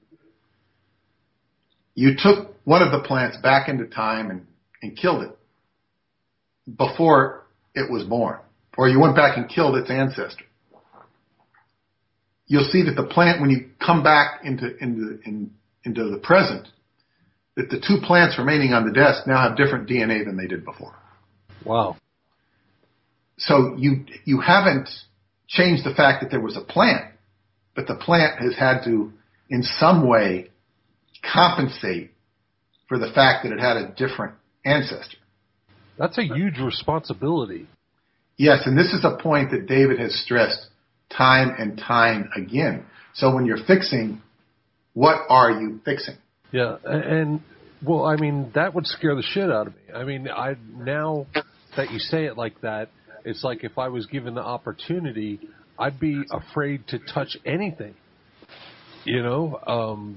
You took one of the plants back into time and killed it before it was born, or you went back and killed its ancestor. You'll see that the plant, when you come back into the present, that the 2 plants remaining on the desk now have different DNA than they did before. Wow. So you haven't changed the fact that there was a plant, but the plant has had to, in some way, compensate for the fact that it had a different ancestor. That's a huge responsibility. Yes, and this is a point that David has stressed time and time again. So when you're fixing, what are you fixing? Yeah, and Well, I mean, that would scare the shit out of me. I mean, now that you say it like that, it's like if I was given the opportunity, I'd be afraid to touch anything. You know?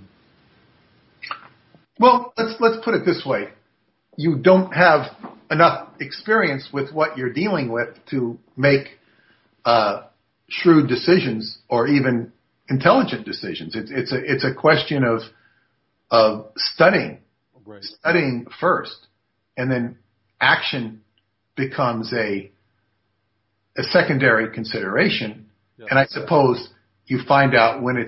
Well, let's put it this way. You don't have enough experience with what you're dealing with to make shrewd decisions or even intelligent decisions. It's a question of studying. Right. Studying first, and then action becomes a secondary consideration. Yeah. And I suppose you find out when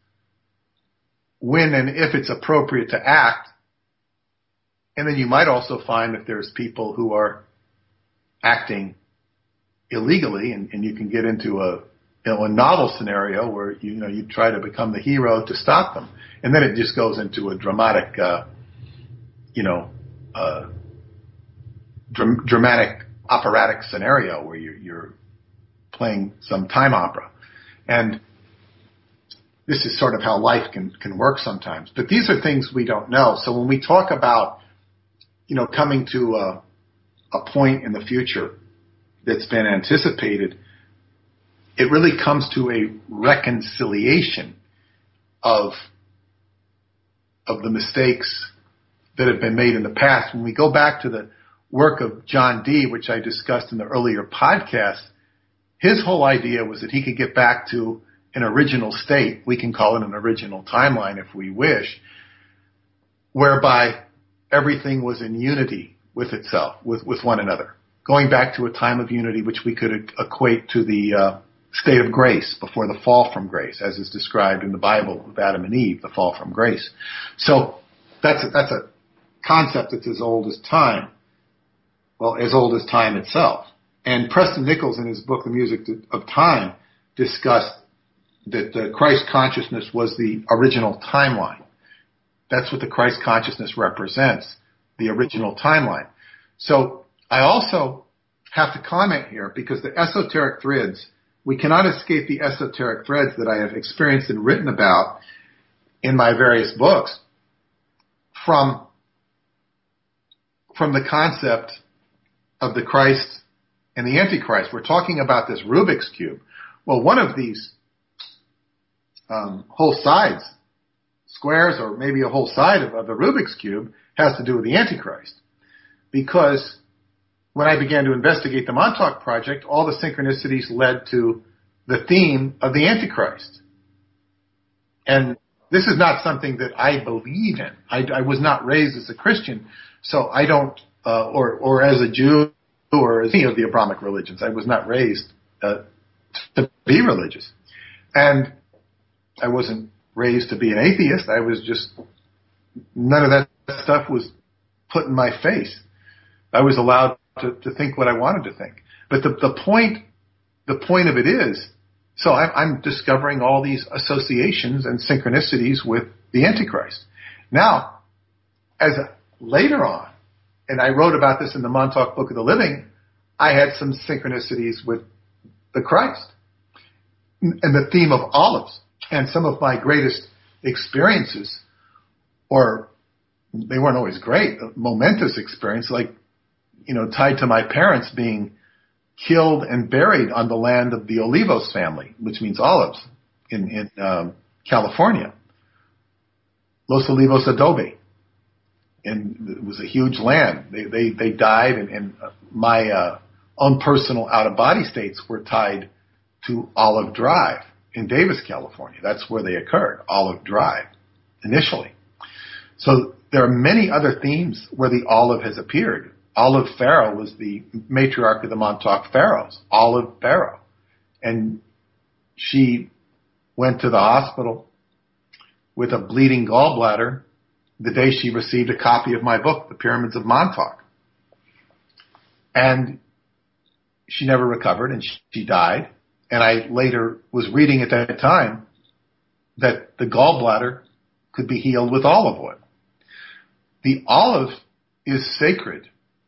and if it's appropriate to act. And then you might also find that there's people who are acting illegally, and you can get into a novel scenario where you try to become the hero to stop them, and then it just goes into a dramatic. Dramatic operatic scenario where you're playing some time opera. And this is sort of how life can work sometimes. But these are things we don't know. So when we talk about, coming to a point in the future that's been anticipated, it really comes to a reconciliation of the mistakes that have been made in the past. When we go back to the work of John Dee, which I discussed in the earlier podcast, his whole idea was that he could get back to an original state. We can call it an original timeline if we wish, whereby everything was in unity with itself, with one another. Going back to a time of unity, which we could equate to the state of grace before the fall from grace, as is described in the Bible with Adam and Eve, the fall from grace. So that's a concept that's as old as time. Well, as old as time itself. And Preston Nichols, in his book, The Music of Time, discussed that the Christ consciousness was the original timeline. That's what the Christ consciousness represents, the original timeline. So I also have to comment here, because the esoteric threads, we cannot escape the esoteric threads that I have experienced and written about in my various books from the concept of the Christ and the Antichrist. We're talking about this Rubik's Cube. Well, one of these whole sides, squares, or maybe a whole side of the Rubik's Cube has to do with the Antichrist. Because when I began to investigate the Montauk Project, all the synchronicities led to the theme of the Antichrist. And this is not something that I believe in. I was not raised as a Christian, so I don't, or as a Jew, or as any of the Abrahamic religions. I was not raised to be religious. And I wasn't raised to be an atheist. I was just, none of that stuff was put in my face. I was allowed to think what I wanted to think. But the point of it is, so I'm discovering all these associations and synchronicities with the Antichrist. Now, later on, and I wrote about this in the Montauk Book of the Living, I had some synchronicities with the Christ and the theme of olives. And some of my greatest experiences, or they weren't always great, momentous experience, like, tied to my parents being killed and buried on the land of the Olivos family, which means olives, in California. Los Olivos Adobe. And it was a huge land. They died, and my own personal out-of-body states were tied to Olive Drive in Davis, California. That's where they occurred, Olive Drive, initially. So there are many other themes where the olive has appeared. Olive Pharaoh was the matriarch of the Montauk Pharaohs, Olive Pharaoh. And she went to the hospital with a bleeding gallbladder the day she received a copy of my book, The Pyramids of Montauk. And she never recovered, and she died. And I later was reading at that time that the gallbladder could be healed with olive oil. The olive is sacred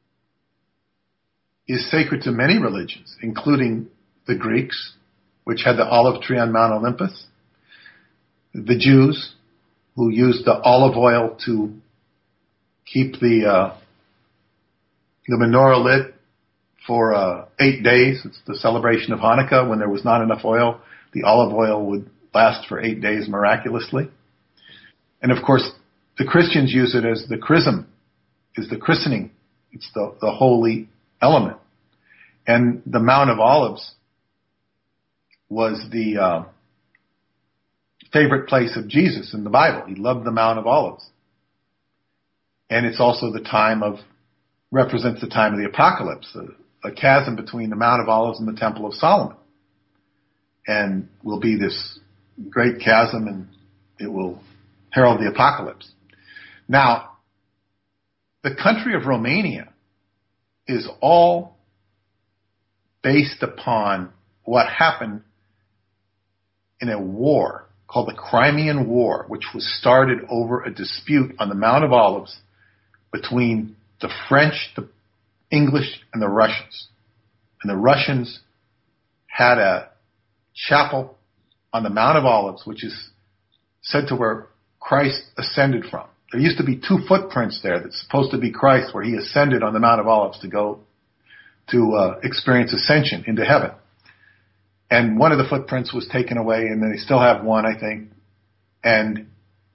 to many religions, including the Greeks, which had the olive tree on Mount Olympus, the Jews, who used the olive oil to keep the menorah lit for 8 days. It's the celebration of Hanukkah. When there was not enough oil, the olive oil would last for 8 days miraculously. And of course, the Christians use it as the chrism, is the christening. It's the holy element. And the Mount of Olives was the favorite place of Jesus in the Bible. He loved the Mount of Olives. And it's also represents the time of the apocalypse, a chasm between the Mount of Olives and the Temple of Solomon. And will be this great chasm, and it will herald the apocalypse. Now, the country of Romania is all based upon what happened in a war called the Crimean War, which was started over a dispute on the Mount of Olives between the French, the English, and the Russians. And the Russians had a chapel on the Mount of Olives, which is said to where Christ ascended from. There used to be 2 footprints there that's supposed to be Christ, where he ascended on the Mount of Olives to go to experience ascension into heaven. And one of the footprints was taken away, and then they still have one, I think. And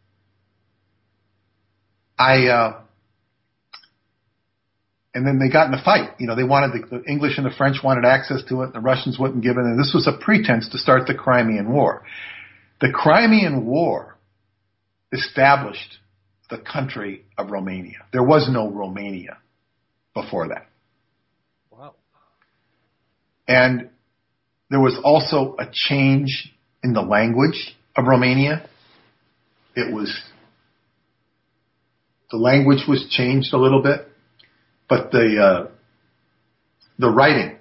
and then they got in a fight. You know, they wanted the English and the French wanted access to it, and the Russians wouldn't give it. And this was a pretense to start the Crimean War. The Crimean War established the country of Romania. There was no Romania before that. Wow. And there was also a change in the language of Romania. The language was changed a little bit, but the writing,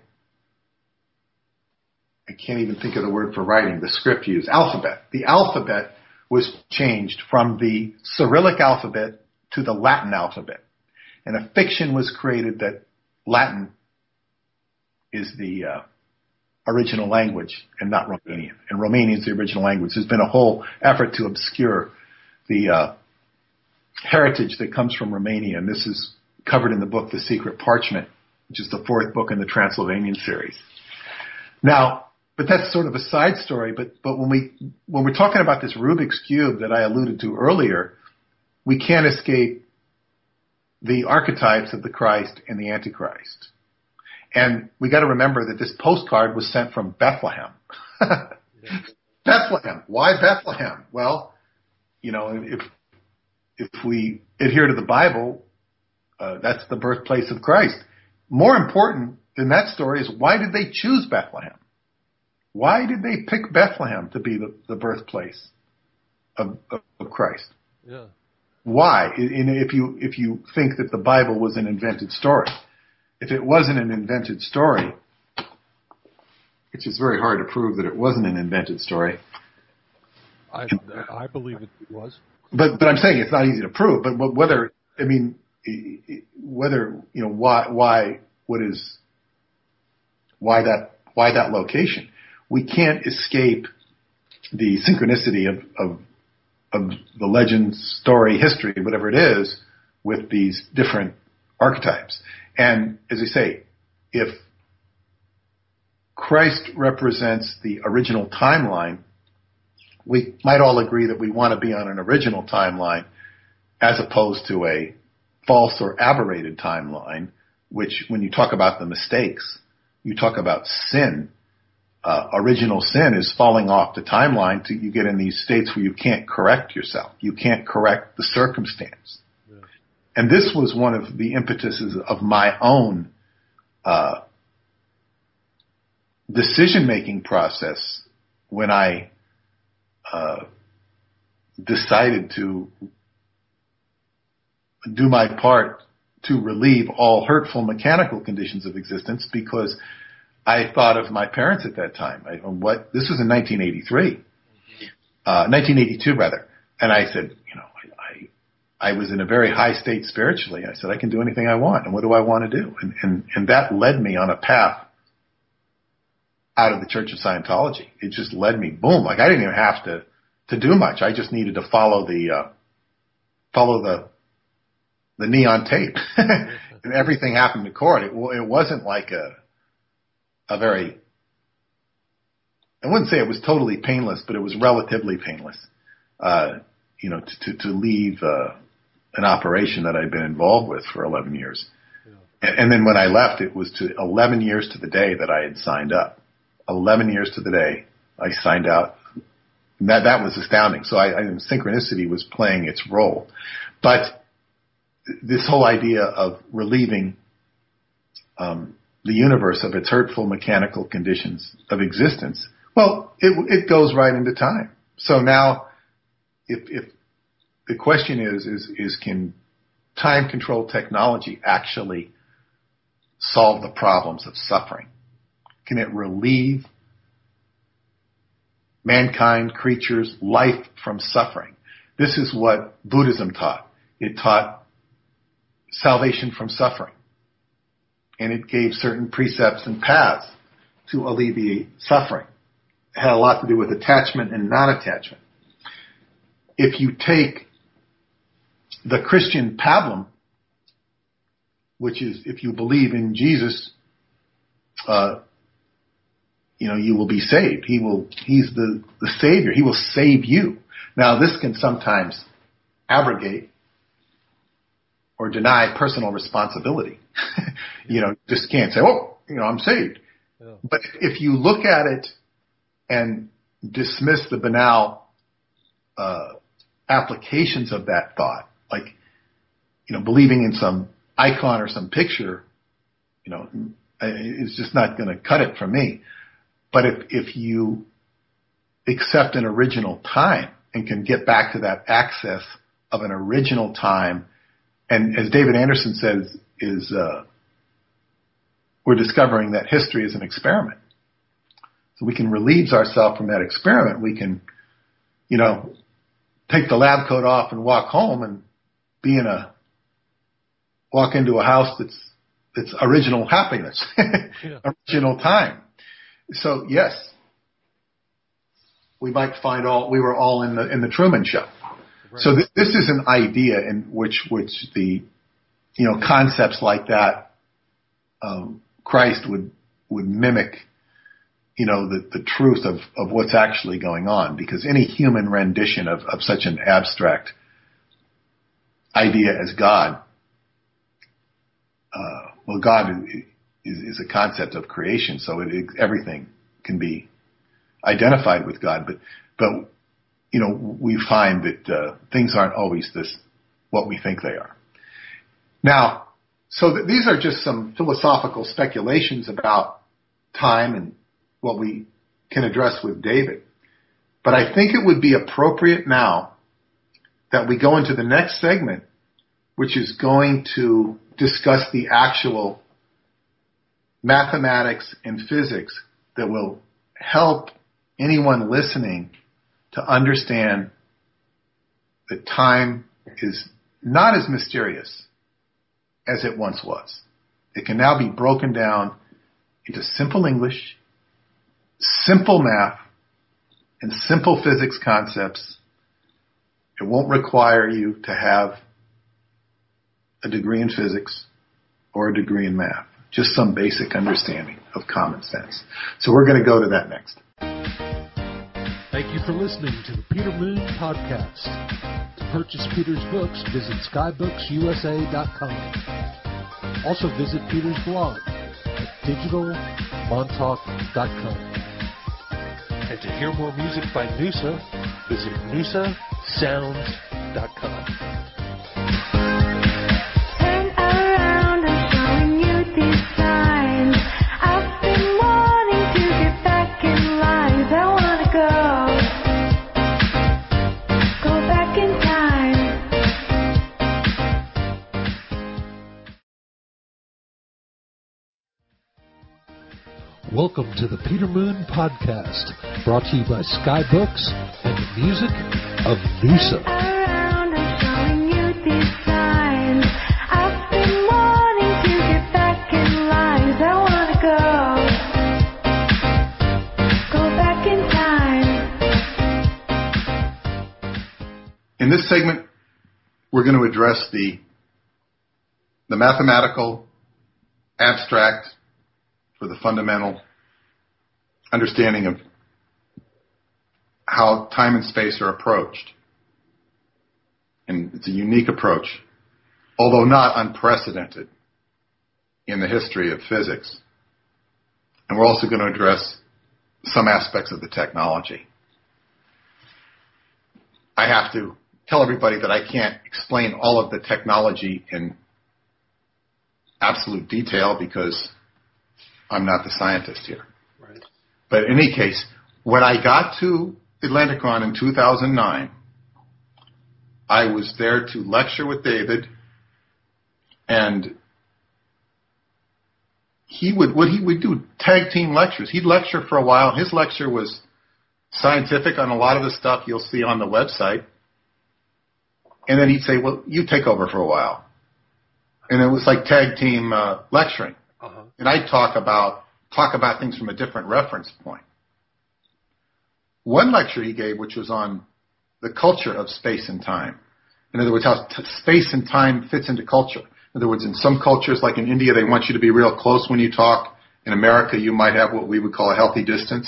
I can't even think of the word for writing, the script used, alphabet. The alphabet was changed from the Cyrillic alphabet to the Latin alphabet. And a fiction was created that Latin is the original language and not Romanian. And Romanian is the original language. There's been a whole effort to obscure the heritage that comes from Romania. And this is covered in the book, The Secret Parchment, which is the 4th book in the Transylvanian series. Now, but that's sort of a side story. But when we're talking about this Rubik's Cube that I alluded to earlier, we can't escape the archetypes of the Christ and the Antichrist. And we got to remember that this postcard was sent from Bethlehem. Bethlehem. Why Bethlehem? Well, you know, if we adhere to the Bible, that's the birthplace of Christ. More important than that story is, why did they choose Bethlehem? Why did they pick Bethlehem to be the birthplace of Christ? Yeah. Why? And if you think that the Bible was an invented story. If it wasn't an invented story, which is very hard to prove that it wasn't an invented story. I believe it was. But I'm saying it's not easy to prove. But whether, I mean, whether, you know, why that location? We can't escape the synchronicity of the legend, story, history, whatever it is, with these different archetypes. And as I say, if Christ represents the original timeline, we might all agree that we want to be on an original timeline as opposed to a false or aberrated timeline, which when you talk about the mistakes, you talk about sin. Original sin is falling off the timeline till you get in these states where you can't correct yourself. You can't correct the circumstance. Yeah. And this was one of the impetuses of my own decision-making process when I decided to do my part to relieve all hurtful mechanical conditions of existence, because I thought of my parents at that time. This was in 1982 rather. And I said, you know, I was in a very high state spiritually. I said, I can do anything I want. And what do I want to do? And that led me on a path out of the Church of Scientology. It just led me, boom. Like I didn't even have to do much. I just needed to follow the the neon tape, and everything happened to court. It wasn't like a very, I wouldn't say it was totally painless, but it was relatively painless. To leave an operation that I'd been involved with for 11 years. Yeah. And then when I left, it was to 11 years to the day that I had signed up. 11 years to the day I signed out. And that was astounding. So synchronicity was playing its role. But this whole idea of relieving the universe of its hurtful mechanical conditions of existence, well, it goes right into time. So now, if the question is can time control technology actually solve the problems of suffering? Can it relieve mankind, creatures, life from suffering? This is what Buddhism taught. It taught salvation from suffering. And it gave certain precepts and paths to alleviate suffering. It had a lot to do with attachment and non-attachment. If you take the Christian pablum, which is if you believe in Jesus, you will be saved. He's the Savior. He will save you. Now, this can sometimes abrogate or deny personal responsibility. Just can't say, I'm saved. Yeah. But if you look at it and dismiss the banal applications of that thought, like, believing in some icon or some picture, it's just not going to cut it for me. But if you accept an original time and can get back to that access of an original time, and as David Anderson says, we're discovering that history is an experiment. So we can relieve ourselves from that experiment. We can, take the lab coat off and walk home and walk into a house that's original happiness, original time. So yes, we might find we were all in the Truman Show. Right. So this is an idea in which the, concepts like that, Christ would mimic, the truth of what's actually going on, because any human rendition of such an abstract idea as God, God is a concept of creation, so everything can be identified with God, but we find that things aren't always what we think they are. Now, so these are just some philosophical speculations about time and what we can address with David. But I think it would be appropriate now that we go into the next segment, which is going to discuss the actual mathematics and physics that will help anyone listening to understand that time is not as mysterious as it once was. It can now be broken down into simple English, simple math, and simple physics concepts. It won't require you to have a degree in physics or a degree in math, just some basic understanding of common sense. So we're going to go to that next. Thank you for listening to the Peter Moon Podcast. To purchase Peter's books, visit skybooks.usa.com. Also visit Peter's blog at digitalmontauk.com. And to hear more music by Noosa, visit noosasounds.com. Turn around, I'm showing you these signs. I've been wanting to get back in lines. I wanna go back in time. Welcome to the Peter Moon Podcast, brought to you by Skybooks and the music of Noosa. Around, I'm showing you these signs. I've been wanting to get back in lines. I wanna go back in time. In this segment, we're going to address the the mathematical abstract for the fundamental understanding of how time and space are approached. And it's a unique approach, although not unprecedented in the history of physics. And we're also going to address some aspects of the technology. I have to tell everybody that I can't explain all of the technology in absolute detail because I'm not the scientist here. Right. But in any case, when I got to Atlanticon in 2009, I was there to lecture with David, and he would do tag team lectures. He'd lecture for a while. His lecture was scientific on a lot of the stuff you'll see on the website. And then he'd say, well, you take over for a while. And it was like tag team lecturing. Uh-huh. And I'd talk about things from a different reference point. One lecture he gave, which was on the culture of space and time. In other words, how space and time fits into culture. In other words, in some cultures, like in India, they want you to be real close when you talk. In America, you might have what we would call a healthy distance.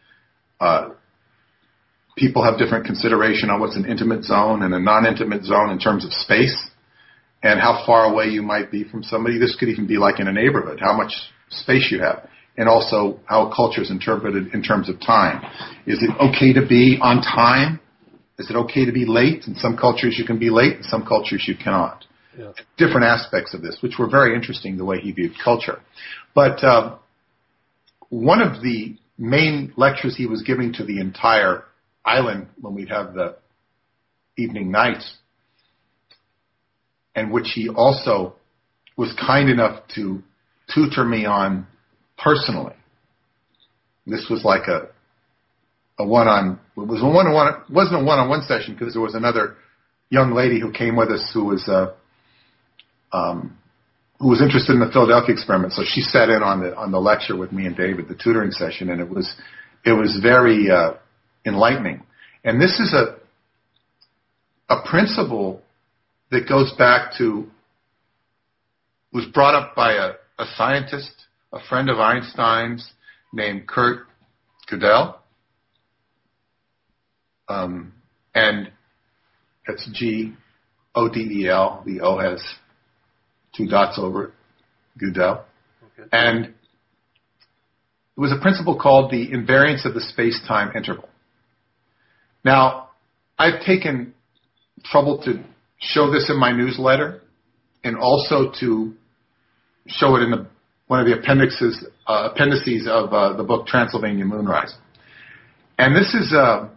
People have different consideration on what's an intimate zone and a non-intimate zone in terms of space and how far away you might be from somebody. This could even be like in a neighborhood, how much space you have, and also how culture is interpreted in terms of time. Is it okay to be on time? Is it okay to be late? In some cultures you can be late, in some cultures you cannot. Yeah. Different aspects of this, which were very interesting, the way he viewed culture. But one of the main lectures he was giving to the entire island when we'd have the evening nights, and which he also was kind enough to tutor me on personally. This was like a one-on. It was a one-on-one. It wasn't a one-on-one session because there was another young lady who came with us who was interested in the Philadelphia experiment. So she sat in on the lecture with me and David, the tutoring session, and it was very enlightening. And this is a principle that goes back to, was brought up by a scientist, a friend of Einstein's named Kurt Gödel. And it's G-O-D-E-L. The O has 2 dots over it. Gödel. Okay. And it was a principle called the invariance of the space-time interval. Now, I've taken trouble to show this in my newsletter and also to show it in one of the appendices of the book Transylvania Moonrise. And this is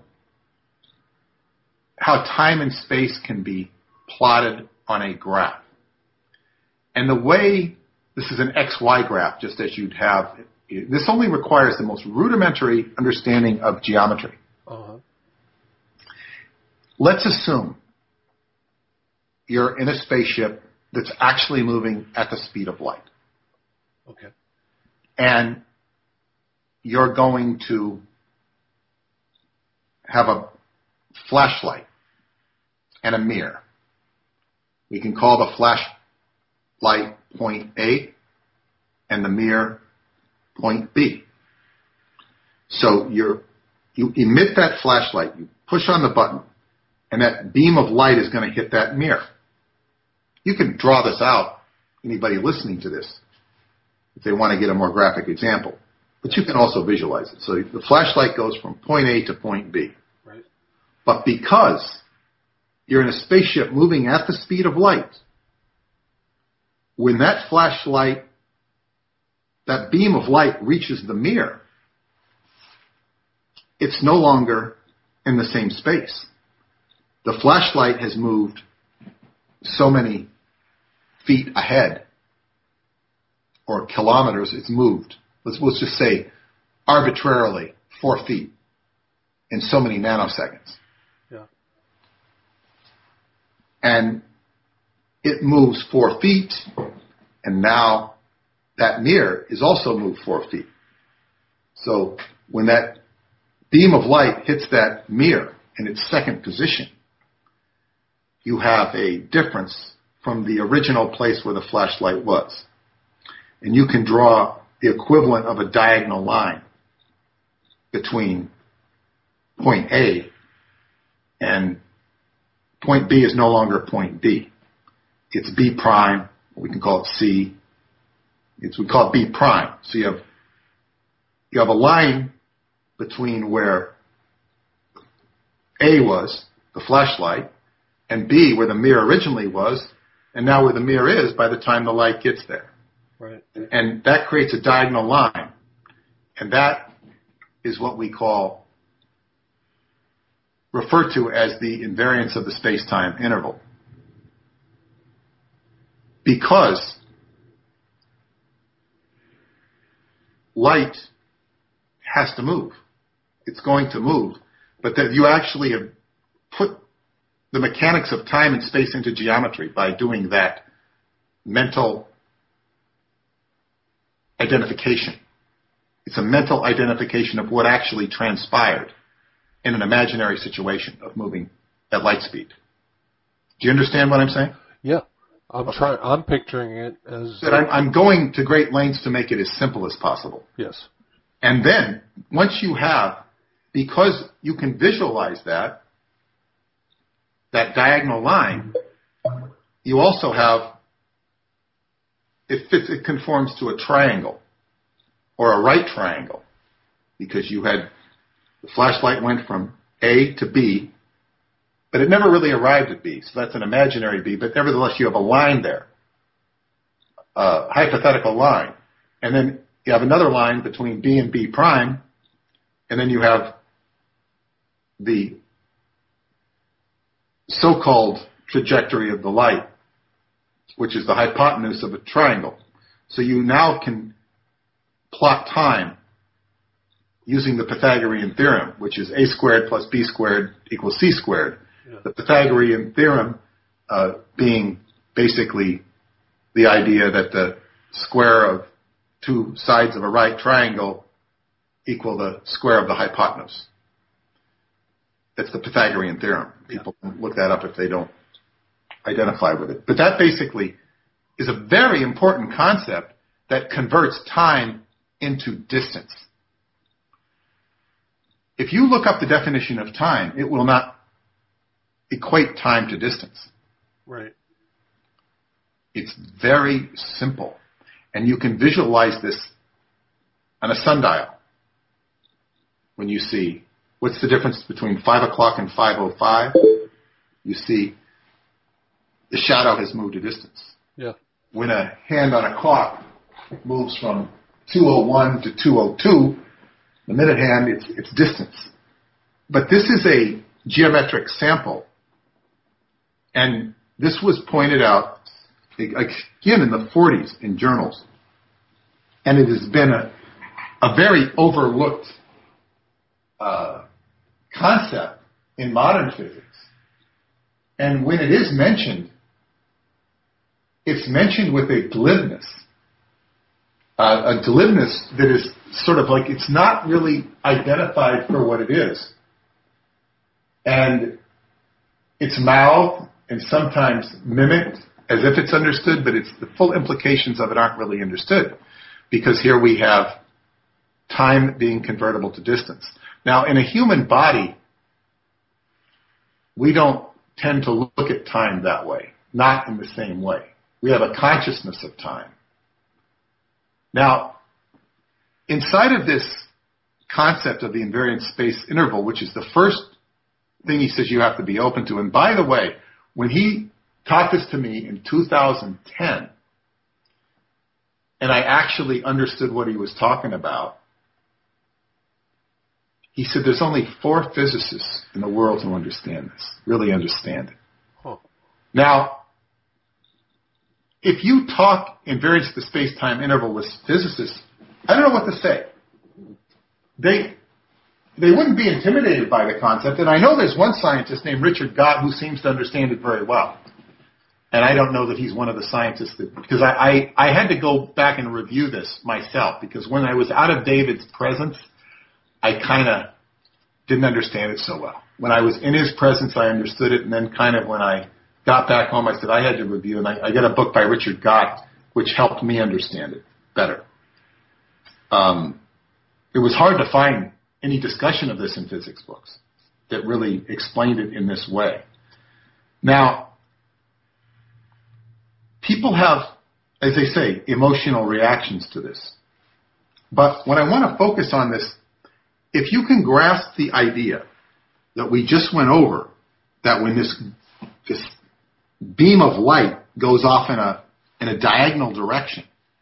how time and space can be plotted on a graph. And the way, this is an XY graph, just as you'd have, this only requires the most rudimentary understanding of geometry. Uh-huh. Let's assume you're in a spaceship that's actually moving at the speed of light. Okay. And you're going to have a flashlight and a mirror. We can call the flashlight point A and the mirror point B. So you emit that flashlight, you push on the button, and that beam of light is going to hit that mirror. You can draw this out, anybody listening to this, if they want to get a more graphic example. But you can also visualize it. So the flashlight goes from point A to point B. Right. But because you're in a spaceship moving at the speed of light, when that flashlight, that beam of light reaches the mirror, it's no longer in the same space. The flashlight has moved so many feet ahead, or kilometers, it's moved. Let's just say arbitrarily 4 feet in so many nanoseconds. Yeah. And it moves 4 feet, and now that mirror is also moved 4 feet. So when that beam of light hits that mirror in its second position, you have a difference from the original place where the flashlight was. And you can draw the equivalent of a diagonal line between point A and point B is no longer point B. It's B prime. We can call it C. We call it B prime. So you have a line between where A was, the flashlight, and B, where the mirror originally was, and now where the mirror is by the time the light gets there. Right. And that creates a diagonal line. And that is what we refer to as the invariance of the space-time interval. Because light has to move. It's going to move. But that you actually have put the mechanics of time and space into geometry by doing that mental identification. It's a mental identification of what actually transpired in an imaginary situation of moving at light speed. Do you understand what I'm saying? Yeah. I'm picturing it as... I'm going to great lengths to make it as simple as possible. Yes. And then, once you have, because you can visualize that diagonal line, you also have, it conforms to a triangle, or a right triangle, because the flashlight went from A to B, but it never really arrived at B, so that's an imaginary B, but nevertheless you have a line there, a hypothetical line, and then you have another line between B and B prime, and then you have the so-called trajectory of the light, which is the hypotenuse of a triangle. So you now can plot time using the Pythagorean theorem, which is a squared plus b squared equals c squared. Yeah. The Pythagorean theorem being basically the idea that the square of two sides of a right triangle equal the square of the hypotenuse. That's the Pythagorean theorem. People can look that up if they don't identify with it. But that basically is a very important concept that converts time into distance. If you look up the definition of time, it will not equate time to distance. Right. It's very simple. And you can visualize this on a sundial. When you see, what's the difference between 5 o'clock and 5:05? You see the shadow has moved a distance. Yeah. When a hand on a clock moves from 2:01 to 2:02, the minute hand, it's distance. But this is a geometric sample. And this was pointed out, again, in the 40s in journals. And it has been a very overlooked concept in modern physics. And when it is mentioned, it's mentioned with a glibness. A glibness that is sort of like, it's not really identified for what it is. And it's mouthed and sometimes mimicked as if it's understood, but the full implications of it aren't really understood. Because here we have time being convertible to distance. Now, in a human body, we don't tend to look at time that way. Not in the same way. We have a consciousness of time. Now, inside of this concept of the invariant space interval, which is the first thing he says you have to be open to, and by the way, when he taught this to me in 2010, and I actually understood what he was talking about, he said there's only 4 physicists in the world who understand this, really understand it. Huh. Now, if you talk invariance of the space-time interval with physicists, I don't know what to say. They wouldn't be intimidated by the concept, and I know there's one scientist named Richard Gott who seems to understand it very well. And I don't know that he's one of the scientists because I had to go back and review this myself, because when I was out of David's presence, I kind of didn't understand it so well. When I was in his presence, I understood it, and then kind of when I got back home, I said I had to review, and I got a book by Richard Gott, which helped me understand it better. It was hard to find any discussion of this in physics books that really explained it in this way. Now, people have, as they say, emotional reactions to this. But when I want to focus on this, if you can grasp the idea that we just went over, that when this beam of light goes off in a diagonal direction,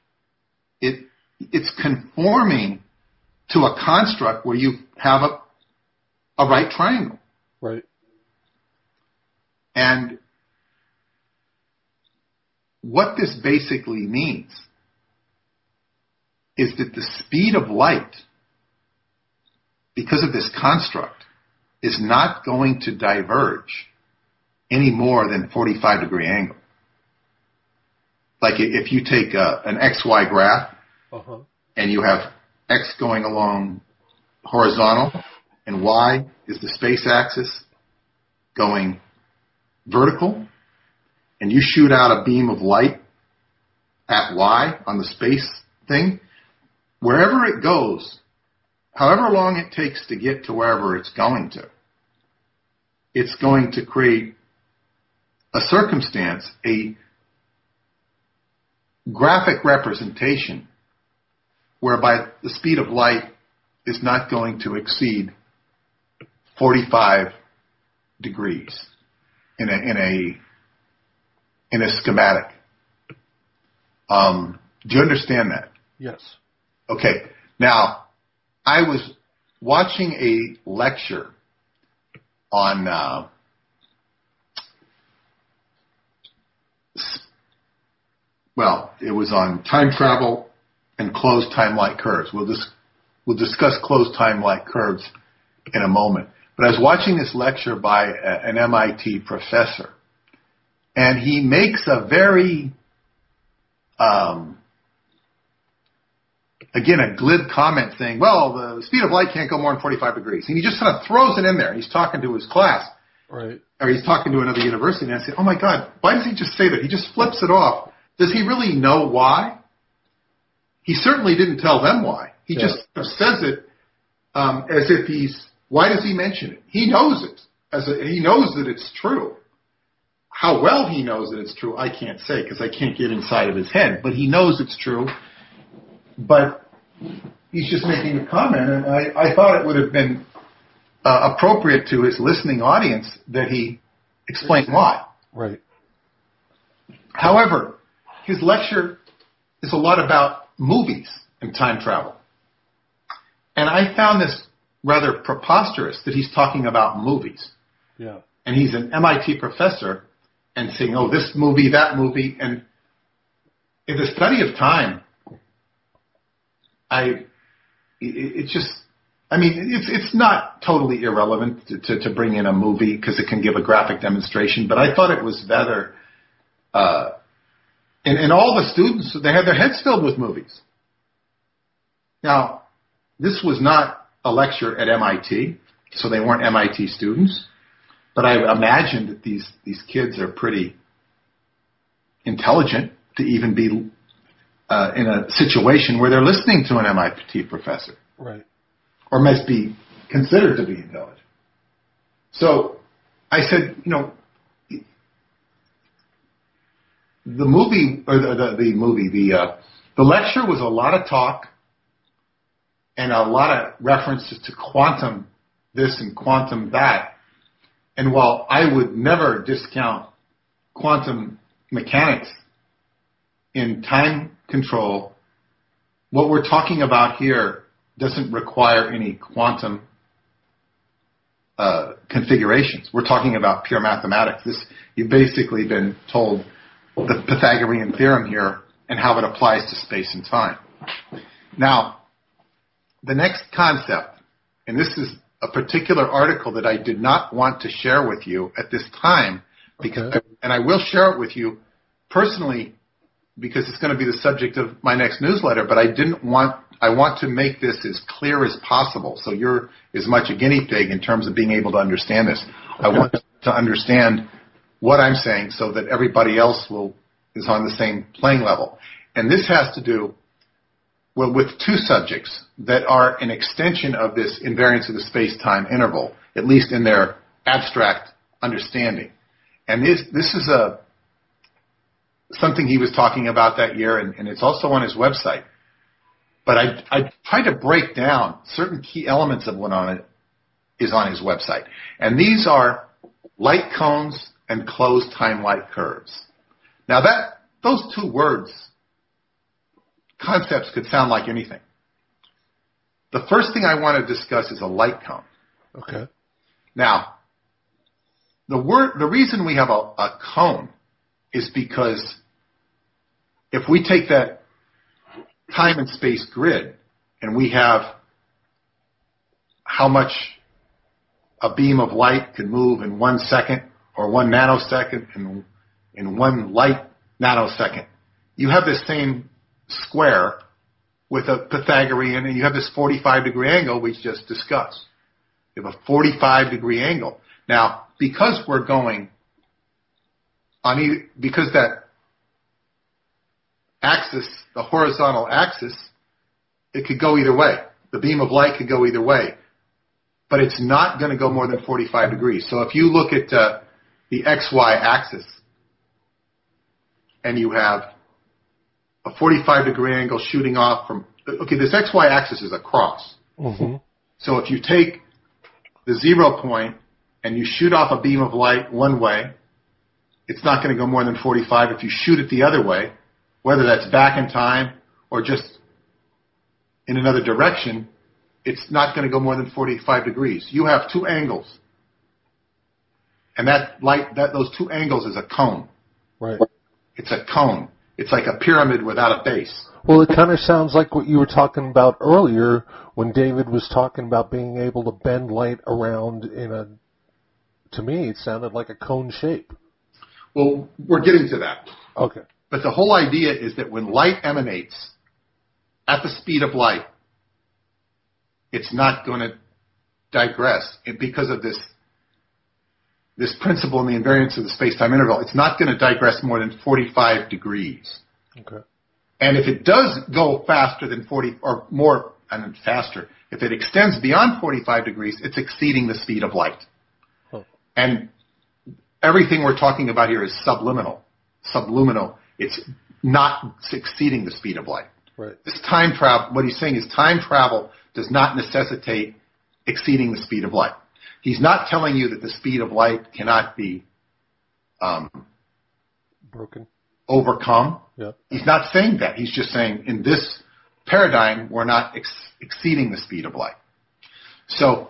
it's conforming to a construct where you have a right triangle. Right. And what this basically means is that the speed of light, because of this construct, is not going to diverge any more than 45-degree angle. Like if you take an XY graph and you have X going along horizontal and Y is the space axis going vertical, and you shoot out a beam of light at Y on the space thing, wherever it goes, however long it takes to get to wherever it's going to, it's going to create a circumstance, a graphic representation whereby the speed of light is not going to exceed 45 degrees in a schematic. Do you understand that? Yes. Okay. Now, I was watching a lecture on it was on time travel and closed time-like curves. We'll discuss closed time-like curves in a moment. But I was watching this lecture by an MIT professor, and he makes a very, again, a glib comment saying, well, the speed of light can't go more than 45 degrees. And he just kind of throws it in there. He's talking to his class. Right. Or he's talking to another university. And I said, oh, my God, why does he just say that? He just flips it off. Does he really know why? He certainly didn't tell them why. He just says it as if why does he mention it? He knows it. He knows that it's true. How well he knows that it's true, I can't say because I can't get inside of his head. But he knows it's true. But he's just making a comment, and I thought it would have been appropriate to his listening audience that he explain why. Right. However, his lecture is a lot about movies and time travel. And I found this rather preposterous that he's talking about movies. Yeah. And he's an MIT professor and saying, oh, this movie, that movie. And in the study of time, it's not totally irrelevant to bring in a movie because it can give a graphic demonstration, but I thought it was rather, and all the students, they had their heads filled with movies. Now, this was not a lecture at MIT, so they weren't MIT students, but I imagine that these kids are pretty intelligent to even be in a situation where they're listening to an MIT professor. Right. Or must be considered to be intelligent. So I said, the lecture was a lot of talk and a lot of references to quantum this and quantum that. And while I would never discount quantum mechanics in time control, what we're talking about here doesn't require any quantum configurations. We're talking about pure mathematics. You've basically been told the Pythagorean theorem here and how it applies to space and time. Now, the next concept, and this is a particular article that I did not want to share with you at this time, and I will share it with you personally because it's going to be the subject of my next newsletter, but I want to make this as clear as possible so you're as much a guinea pig in terms of being able to understand this. I want to understand what I'm saying so that everybody else is on the same playing level. And this has to do with two subjects that are an extension of this invariance of the space-time interval, at least in their abstract understanding. And this is something he was talking about that year, and it's also on his website. But I tried to break down certain key elements of what is on his website. And these are light cones and closed time-light curves. Now those two concepts could sound like anything. The first thing I want to discuss is a light cone. Okay. Now, the reason we have a cone is because if we take that time and space grid and we have how much a beam of light can move in 1 second or 1 nanosecond and in 1 light nanosecond, you have this same square with a Pythagorean, and you have this 45-degree angle we just discussed. You have a 45-degree angle. Now, because we're going because that axis, the horizontal axis, it could go either way. The beam of light could go either way. But it's not going to go more than 45 degrees. So if you look at the XY axis, and you have a 45-degree angle shooting off from, this XY axis is a cross. Mm-hmm. So if you take the 0 point and you shoot off a beam of light one way, it's not going to go more than 45. If you shoot it the other way, whether that's back in time or just in another direction, it's not going to go more than 45 degrees. You have two angles. And those two angles is a cone. Right. It's a cone. It's like a pyramid without a base. Well, it kind of sounds like what you were talking about earlier when David was talking about being able to bend light around to me, it sounded like a cone shape. Well, we're getting to that. Okay. But the whole idea is that when light emanates at the speed of light, it's not going to digress because of this principle in the invariance of the space-time interval. It's not going to digress more than 45 degrees. Okay. And if it does go faster than 40 or more, and faster, if it extends beyond 45 degrees, it's exceeding the speed of light. Oh. And everything we're talking about here is subliminal. It's not exceeding the speed of light. Right. This time travel, what he's saying is time travel does not necessitate exceeding the speed of light. He's not telling you that the speed of light cannot be broken, overcome. Yeah. He's not saying that. He's just saying in this paradigm, we're not exceeding the speed of light. So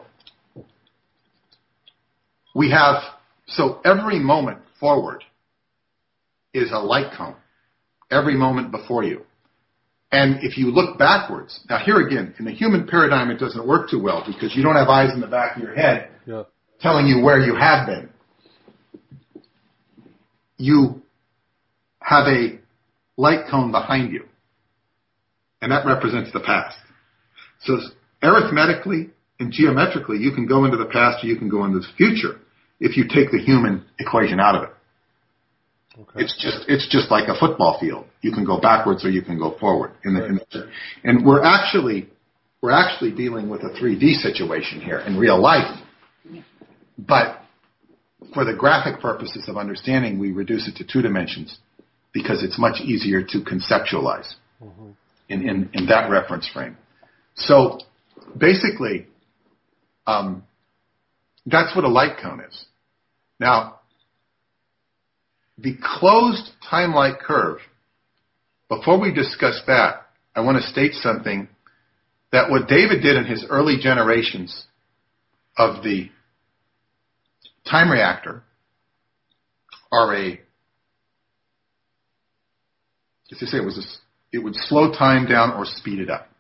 every moment forward is a light cone. Every moment before you. And if you look backwards, now here again, in the human paradigm it doesn't work too well because you don't have eyes in the back of your head telling you where you have been. You have a light cone behind you. And that represents the past. So arithmetically and geometrically, you can go into the past or you can go into the future if you take the human equation out of it. Okay. It's just like a football field. You can go backwards or you can go forward. And we're actually dealing with a 3D situation here in real life. But for the graphic purposes of understanding, we reduce it to 2 dimensions because it's much easier to conceptualize in that reference frame. So basically, that's what a light cone is. Now, the closed time-light curve, before we discuss that, I want to state something that what David did in his early generations of the time reactor it would slow time down or speed it up.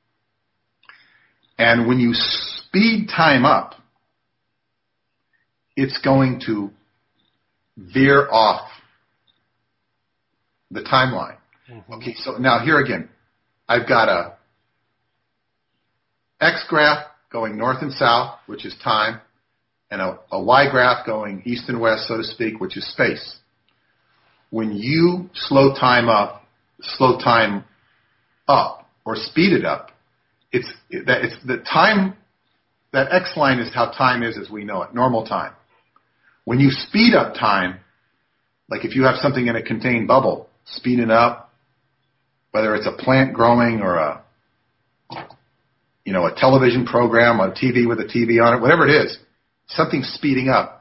And when you speed time up, it's going to veer off the timeline. Okay, so now here again, I've got a X graph going north and south, which is time, and a Y graph going east and west, so to speak, which is space. When you slow time up or speed it up, it's the time, that X line is how time is as we know it, normal time. When you speed up time, like if you have something in a contained bubble, speeding up, whether it's a plant growing or a television program, a TV with a TV on it, whatever it is, something speeding up,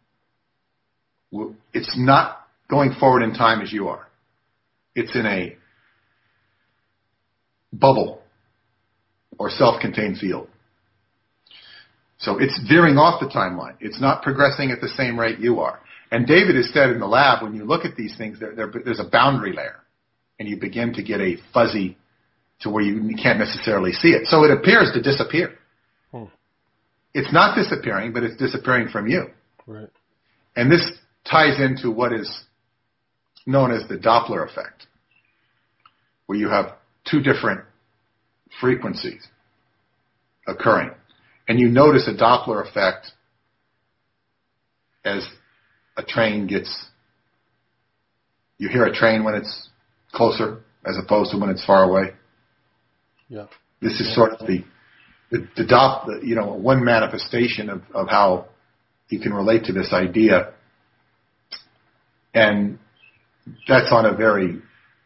it's not going forward in time as you are. It's in a bubble or self-contained field. So it's veering off the timeline. It's not progressing at the same rate you are. And David has said in the lab, when you look at these things, there's a boundary layer, and you begin to get a fuzzy to where you can't necessarily see it. So it appears to disappear. It's not disappearing, but it's disappearing from you. Right. And this ties into what is known as the Doppler effect, where you have two different frequencies occurring. And you notice a Doppler effect as a train you hear a train when it's closer as opposed to when it's far away. Yeah. This is sort of one manifestation of how you can relate to this idea. And that's on a very,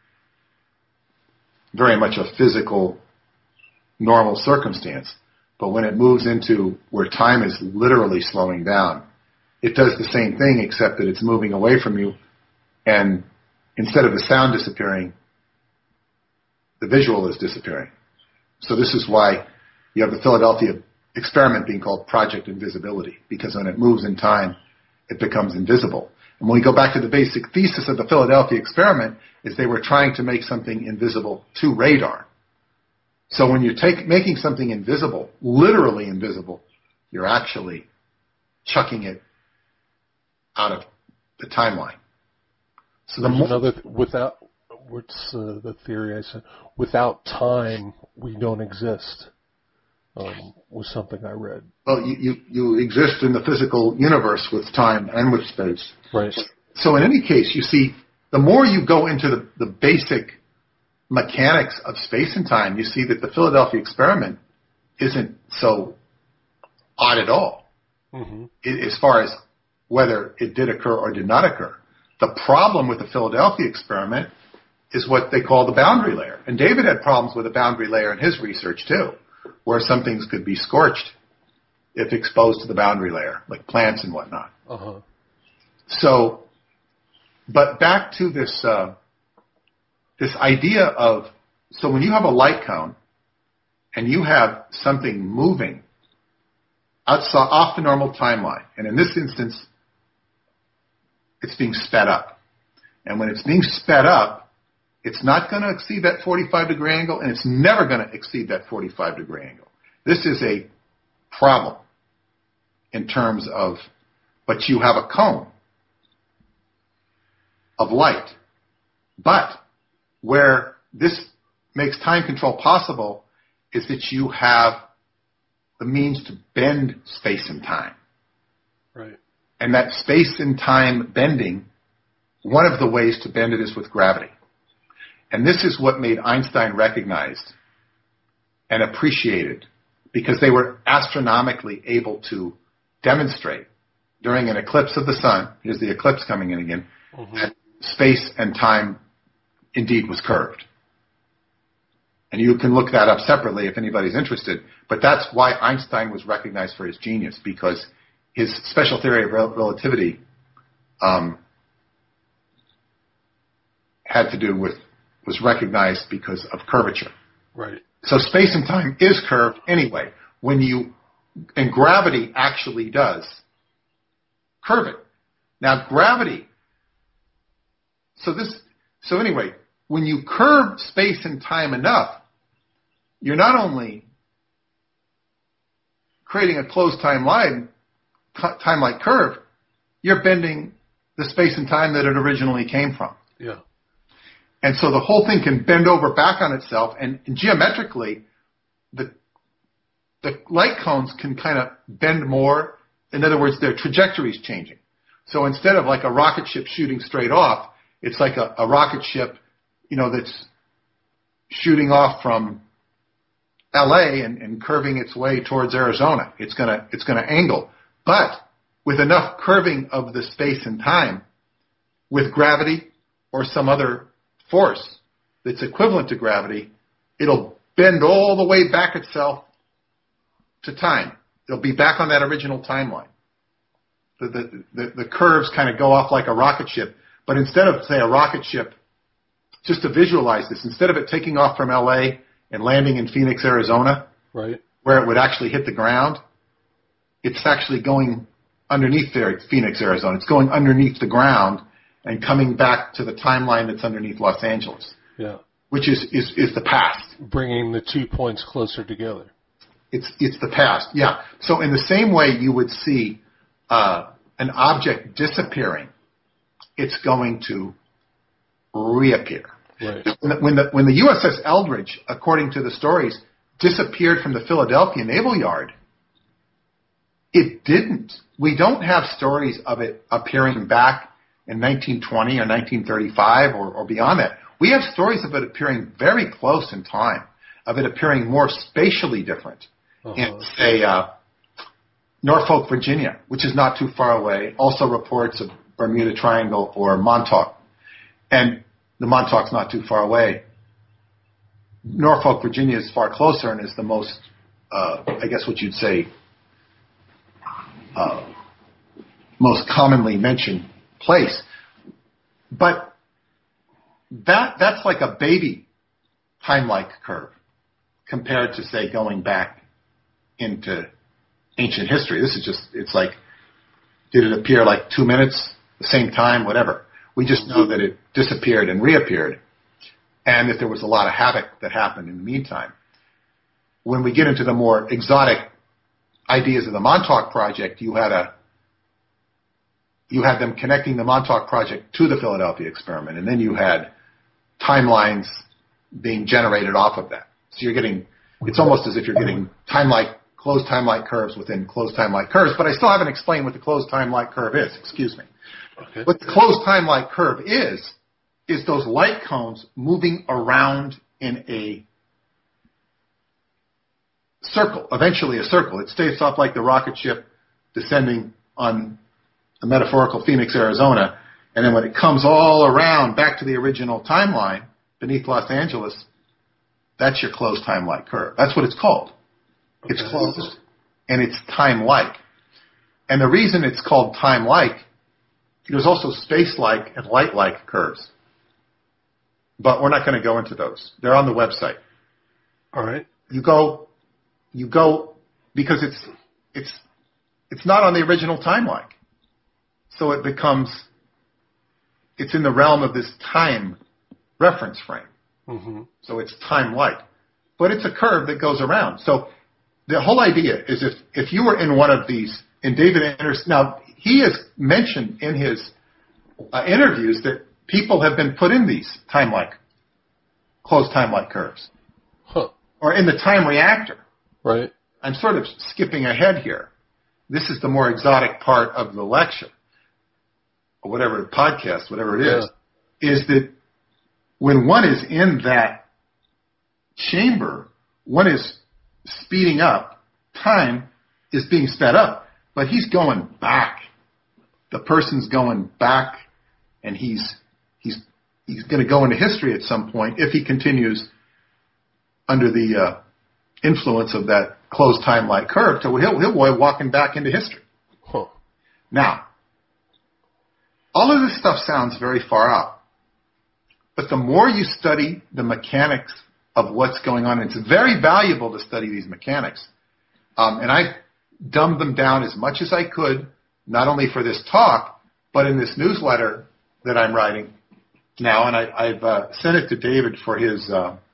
very much a physical, normal circumstance. But when it moves into where time is literally slowing down, it does the same thing, except that it's moving away from you. And instead of the sound disappearing, the visual is disappearing. So this is why you have the Philadelphia experiment being called Project Invisibility, because when it moves in time, it becomes invisible. And when we go back to the basic thesis of the Philadelphia experiment, is they were trying to make something invisible to radar. So when you're making something invisible, literally invisible, you're actually chucking it out of the timeline. So what's the theory I said? Without time, we don't exist. Was something I read. Well, you exist in the physical universe with time and with space. Right. So in any case, you see, the more you go into the basic mechanics of space and time, you see that the Philadelphia experiment isn't so odd at all, as far as whether it did occur or did not occur. The problem with the Philadelphia experiment is what they call the boundary layer. And David had problems with the boundary layer in his research too, where some things could be scorched if exposed to the boundary layer, like plants and whatnot. So, but back to this idea of, so when you have a light cone and you have something moving off the normal timeline, and in this instance, it's being sped up. And when it's being sped up, it's not going to exceed that 45-degree angle, and it's never going to exceed that 45-degree angle. This is a problem in terms of, but you have a cone of light. But where this makes time control possible is that you have the means to bend space and time. Right. And that space and time bending, one of the ways to bend it is with gravity. And this is what made Einstein recognized and appreciated, because they were astronomically able to demonstrate during an eclipse of the sun, here's the eclipse coming in again, that space and time indeed was curved. And you can look that up separately if anybody's interested. But that's why Einstein was recognized for his genius, because his special theory of relativity had to do with, was recognized because of curvature. Right. So space and time is curved anyway. And gravity actually does curve it. Now gravity, so anyway, when you curve space and time enough, you're not only creating a closed time-like curve, you're bending the space and time that it originally came from. Yeah. And so the whole thing can bend over back on itself, and geometrically, the light cones can kind of bend more in other words, their trajectory is changing. So instead of like a rocket ship shooting straight off, it's like a rocket ship, that's shooting off from LA and curving its way towards Arizona. It's gonna angle. But with enough curving of the space and time, with gravity or some other force that's equivalent to gravity, it'll bend all the way back itself to time. It'll be back on that original timeline. The curves kind of go off like a rocket ship, but instead of, say, a rocket ship, just to visualize this, instead of it taking off from LA and landing in Phoenix, Arizona, Right. where it would actually hit the ground, it's actually going underneath there, Phoenix, Arizona. It's going underneath the ground and coming back to the timeline that's underneath Los Angeles, Yeah. which is the past. Bringing the 2 points closer together. It's the past, yeah. So in the same way you would see an object disappearing, it's going to reappear. Right. When the USS Eldridge, according to the stories, disappeared from the Philadelphia Naval Yard, it didn't. We don't have stories of it appearing back in 1920 or 1935 or beyond that. We have stories of it appearing very close in time, of it appearing more spatially different in, say, Norfolk, Virginia, which is not too far away, also reports of Bermuda Triangle or Montauk. And the Montauk's not too far away. Norfolk, Virginia is far closer and is the most, I guess what you'd say, most commonly mentioned place. But that's like a baby time-like curve compared to, say, going back into ancient history. This is just, it's like, did it appear like 2 minutes, the same time, whatever. We just know that it disappeared and reappeared, and that there was a lot of havoc that happened in the meantime. When we get into the more exotic ideas of the Montauk Project, you had them connecting the Montauk Project to the Philadelphia experiment, and then you had timelines being generated off of that. So you're getting, it's almost as if you're getting closed time-like curves within closed time-like curves, but I still haven't explained what the closed time-like curve is. Excuse me. Okay. What the closed time-like curve is those light cones moving around in a circle, eventually a circle. It stays off like the rocket ship descending on a metaphorical Phoenix, Arizona, and then when it comes all around back to the original timeline beneath Los Angeles, that's your closed time-like curve. That's what it's called. Okay. It's closed, and it's time-like. And the reason it's called time-like, there's also space-like and light-like curves. But we're not going to go into those. They're on the website. All right. You go because it's not on the original time-like. So it's in the realm of this time reference frame. Mm-hmm. So it's time-like. But it's a curve that goes around. So the whole idea is if you were in one of these, in David Anderson, now he has mentioned in his interviews that people have been put in these closed time-like curves. Huh. Or in the time reactor. Right. I'm sort of skipping ahead here. This is the more exotic part of the lecture, or whatever, podcast, whatever it is that when one is in that chamber, one is speeding up. Time is being sped up, but he's going back. The person's going back, and he's going to go into history at some point if he continues under the influence of that closed time-like curve. So he'll be walking back into history. Huh. Now, all of this stuff sounds very far out, but the more you study the mechanics of what's going on, and it's very valuable to study these mechanics, and I dumbed them down as much as I could, not only for this talk, but in this newsletter that I'm writing now, and I've sent it to David for his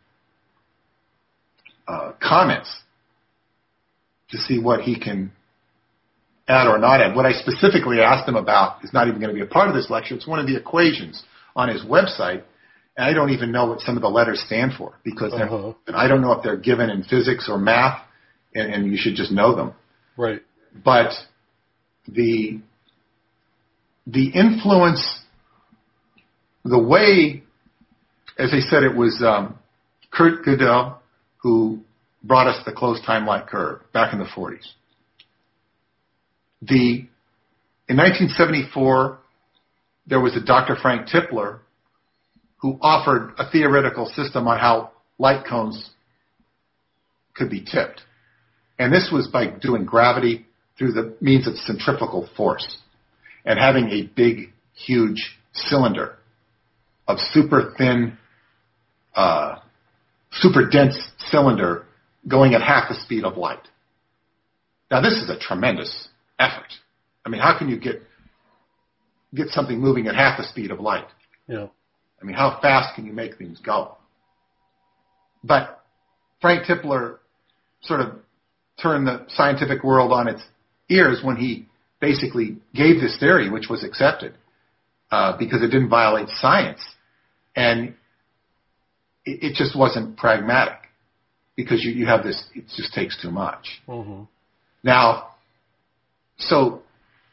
comments to see what he can add or not add. What I specifically asked him about is not even going to be a part of this lecture. It's one of the equations on his website, and I don't even know what some of the letters stand for because I don't know if they're given in physics or math, and you should just know them. Right. But the influence, the way, as I said, it was Kurt Gödel who brought us the closed time-like curve back in the 40s. In 1974, there was a Dr. Frank Tipler who offered a theoretical system on how light cones could be tipped. And this was by doing gravity through the means of centrifugal force and having a big, huge cylinder of super thin, super dense cylinder going at half the speed of light. Now, this is a tremendous effort. I mean, how can you get something moving at half the speed of light? Yeah. I mean, how fast can you make things go? But Frank Tipler sort of turned the scientific world on its ears when he basically gave this theory, which was accepted because it didn't violate science. And it just wasn't pragmatic because you have this, it just takes too much. Mm-hmm. Now, so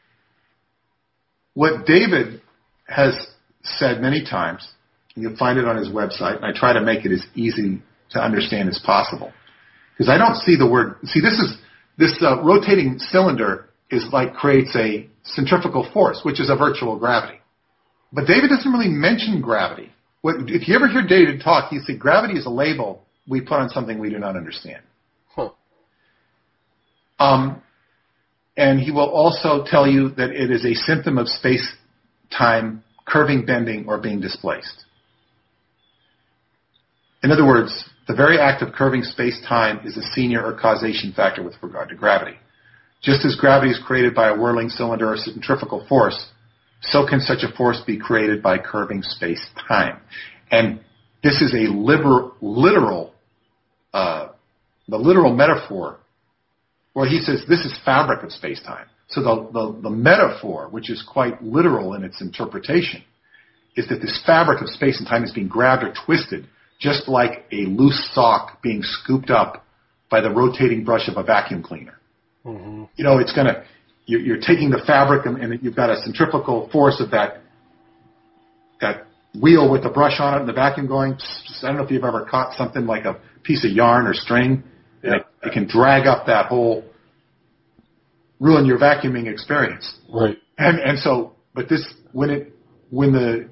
what David has said many times, and you'll find it on his website, and I try to make it as easy to understand as possible. Because I don't see the word, this rotating cylinder is like creates a centrifugal force, which is a virtual gravity. But David doesn't really mention gravity. If you ever hear David talk, you see gravity is a label we put on something we do not understand. Huh. And he will also tell you that it is a symptom of space-time curving, bending, or being displaced. In other words, the very act of curving space-time is a senior or causation factor with regard to gravity. Just as gravity is created by a whirling cylinder or centrifugal force, so can such a force be created by curving space-time. And this is a literal metaphor where he says this is fabric of space-time. So the metaphor, which is quite literal in its interpretation, is that this fabric of space and time is being grabbed or twisted just like a loose sock being scooped up by the rotating brush of a vacuum cleaner. Mm-hmm. You know, it's gonna, you're taking the fabric and you've got a centrifugal force of that wheel with the brush on it and the vacuum going. I don't know if you've ever caught something like a piece of yarn or string. Yeah. It can drag up that whole, ruin your vacuuming experience. Right. And so, but this, when the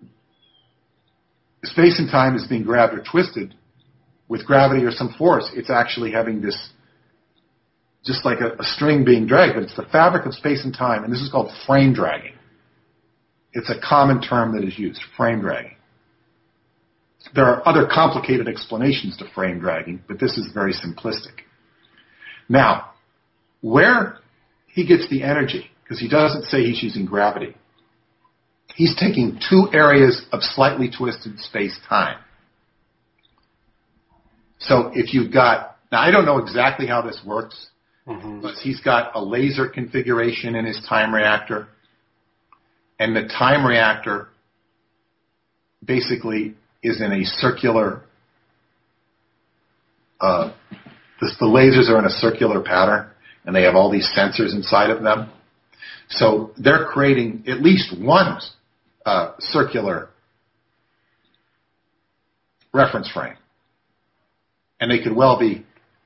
space and time is being grabbed or twisted with gravity or some force, it's actually having this, just like a string being dragged, but it's the fabric of space and time, and this is called frame dragging. It's a common term that is used, frame dragging. There are other complicated explanations to frame dragging, but this is very simplistic. Now, where he gets the energy, because he doesn't say he's using gravity, he's taking two areas of slightly twisted space-time. So if you've got, now I don't know exactly how this works, Mm-hmm. but he's got a laser configuration in his time reactor, and the time reactor basically is in a circular, the lasers are in a circular pattern, and they have all these sensors inside of them. So they're creating at least one circular reference frame. And they could well be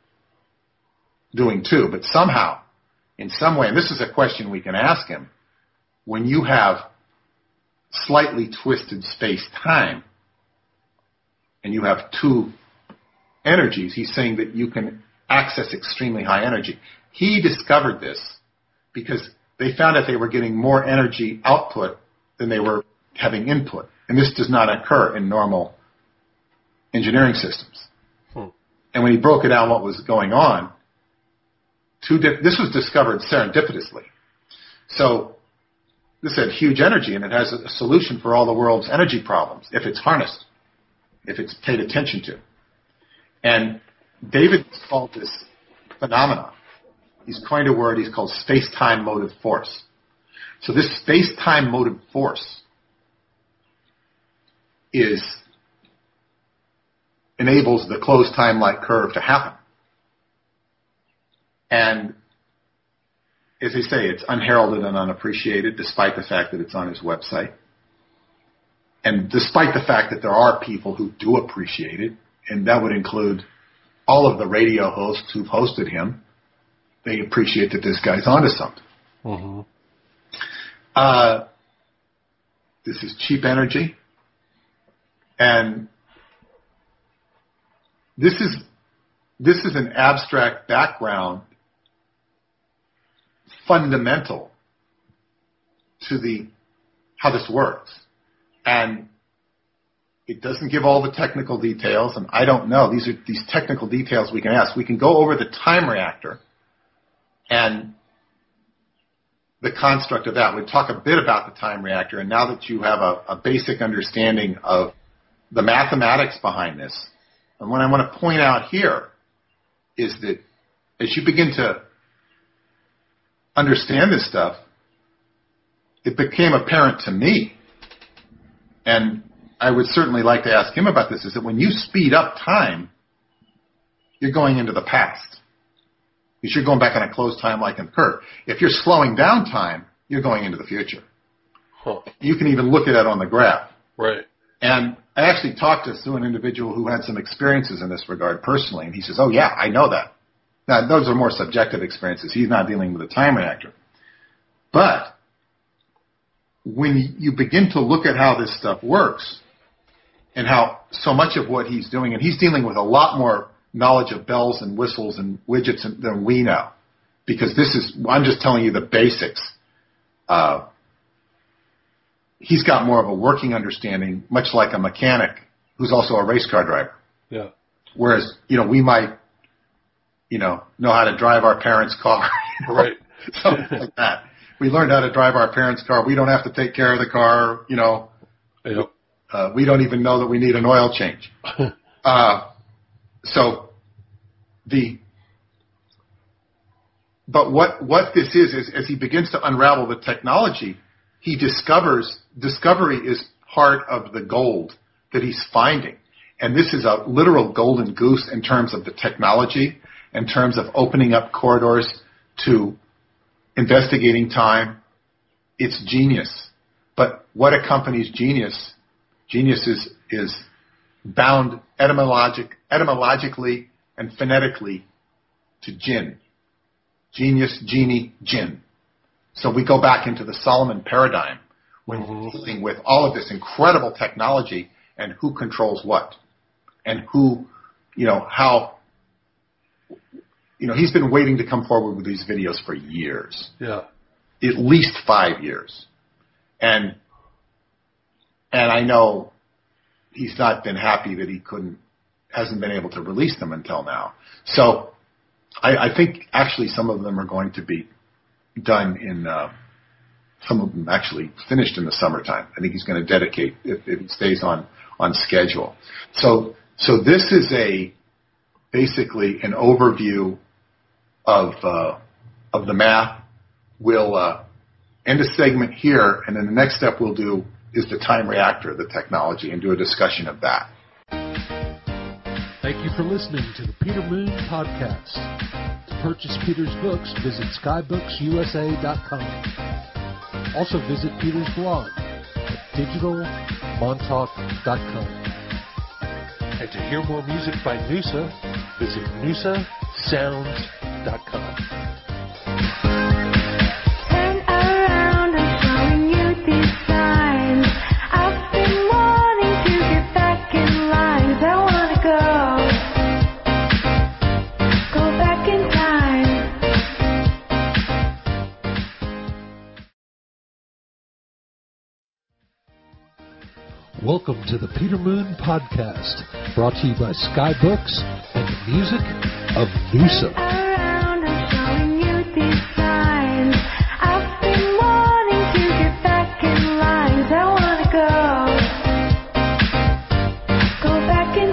doing two, but somehow, in some way, and this is a question we can ask him, when you have slightly twisted space-time and you have two energies, he's saying that you can access extremely high energy. He discovered this because they found that they were getting more energy output than they were having input. And this does not occur in normal engineering systems. And when he broke it down what was going on, this was discovered serendipitously. So this had huge energy, and it has a solution for all the world's energy problems if it's harnessed, if it's paid attention to. And David called this phenomenon, he's coined a word he's called space-time motive force. So this space-time motive force enables the closed time-like curve to happen. And as they say, it's unheralded and unappreciated, despite the fact that it's on his website. And despite the fact that there are people who do appreciate it, and that would include all of the radio hosts who've hosted him, they appreciate that this guy's onto something. Mm-hmm. This is cheap energy. And this is an abstract background fundamental to how this works. And it doesn't give all the technical details, and I don't know. These technical details we can ask. We can go over the time reactor and the construct of that. We'll talk a bit about the time reactor, and now that you have a basic understanding of the mathematics behind this, and what I want to point out here is that as you begin to understand this stuff, it became apparent to me, and I would certainly like to ask him about this, is that when you speed up time, you're going into the past. Because you're going back on a closed time like in the curve. If you're slowing down time, you're going into the future. Huh. You can even look at it on the graph. Right. And I actually talked to an individual who had some experiences in this regard personally, and he says, oh yeah, I know that. Now, those are more subjective experiences. He's not dealing with a time reactor. But when you begin to look at how this stuff works and how so much of what he's doing, and he's dealing with a lot more knowledge of bells and whistles and widgets than we know, because I'm just telling you the basics. He's got more of a working understanding, much like a mechanic who's also a race car driver. Yeah. Whereas, we might, know how to drive our parents' car. Right. Something like that. We learned how to drive our parents' car. We don't have to take care of the car, Yep. We don't even know that we need an oil change. But what this is as he begins to unravel the technology, he discovery is part of the gold that he's finding. And this is a literal golden goose in terms of the technology, in terms of opening up corridors to investigating time. It's genius. But what accompanies genius? Genius is bound etymologically and phonetically to jinn. Genius, genie, jinn. So we go back into the Solomon paradigm when we're dealing with all of this incredible technology and who controls what. And who, how, he's been waiting to come forward with these videos for years. Yeah. At least 5 years. And I know he's not been happy that he hasn't been able to release them until now. So I think actually some of them are going to be done some of them actually finished in the summertime. I think he's going to dedicate if it stays on schedule. So this is basically an overview of the math. We'll end a segment here, and then the next step we'll do is the time reactor, the technology, and do a discussion of that. Thank you for listening to the Peter Moon Podcast. To purchase Peter's books, visit skybooks.usa.com. Also visit Peter's blog at digitalmontauk.com. And to hear more music by Noosa, visit noosasounds.com. Turn around, I'm showing you these signs. I've been wanting to get back in lines. I wanna go back in time. Welcome to the Peter Moon Podcast, brought to you by Skybooks and the music of Noosa. Around, I'm showing you these signs. I've been wanting to get back in lines. I wanna go back in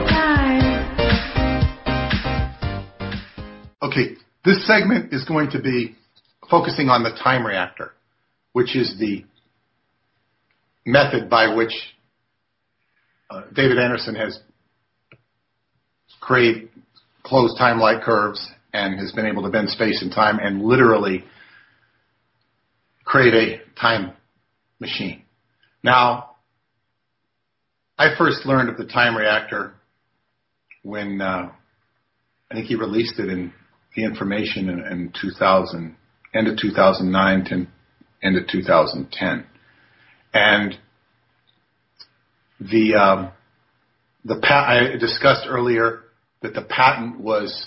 time. Okay, this segment is going to be focusing on the time reactor, which is the method by which David Anderson has created closed time-like curves and has been able to bend space and time and literally create a time machine. Now, I first learned of the time reactor when I think he released it in the information in 2000, end of 2009 to end of 2010, and I discussed earlier that the patent was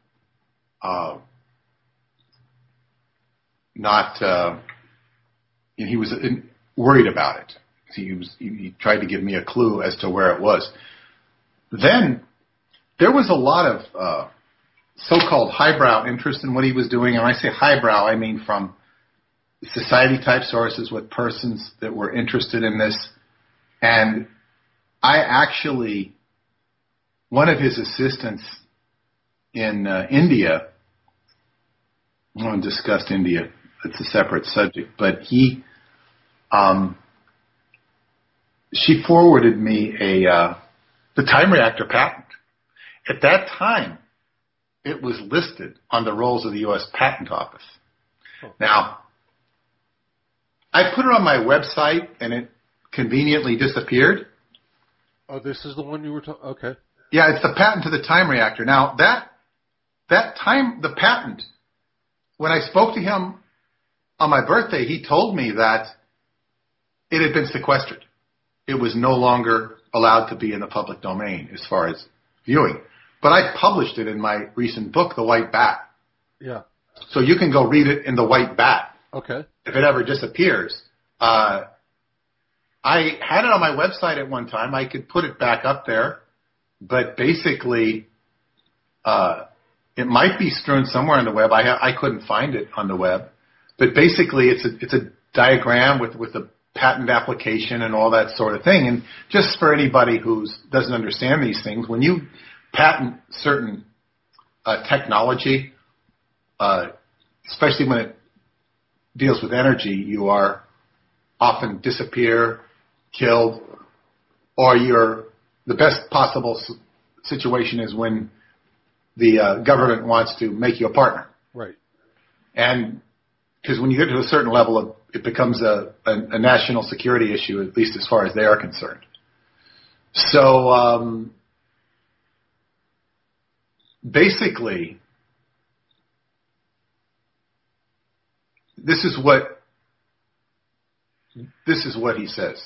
not. He was worried about it. He tried to give me a clue as to where it was. Then there was a lot of so-called highbrow interest in what he was doing. And when I say highbrow, I mean from society-type sources with persons that were interested in this. And I actually, one of his assistants in India, I won't discuss India, it's a separate subject, but she forwarded me the time reactor patent. At that time, it was listed on the rolls of the U.S. Patent Office. Oh. Now, I put it on my website, and it conveniently disappeared. Oh, this is the one you were talking. Okay. Yeah, it's the patent to the time reactor. Now, that time, the patent, when I spoke to him on my birthday, he told me that it had been sequestered. It was no longer allowed to be in the public domain as far as viewing. But I published it in my recent book, The White Bat. Yeah. So you can go read it in The White Bat. Okay. If it ever disappears. I had it on my website at one time. I could put it back up there. But basically, it might be strewn somewhere on the web. I couldn't find it on the web. But basically, it's a diagram with a patent application and all that sort of thing. And just for anybody who doesn't understand these things, when you patent certain technology, especially when it deals with energy, you are often disappear, killed, or the best possible situation is when the government wants to make you a partner. Right. And because when you get to a certain level, it becomes a national security issue, at least as far as they are concerned. So basically, this is what he says.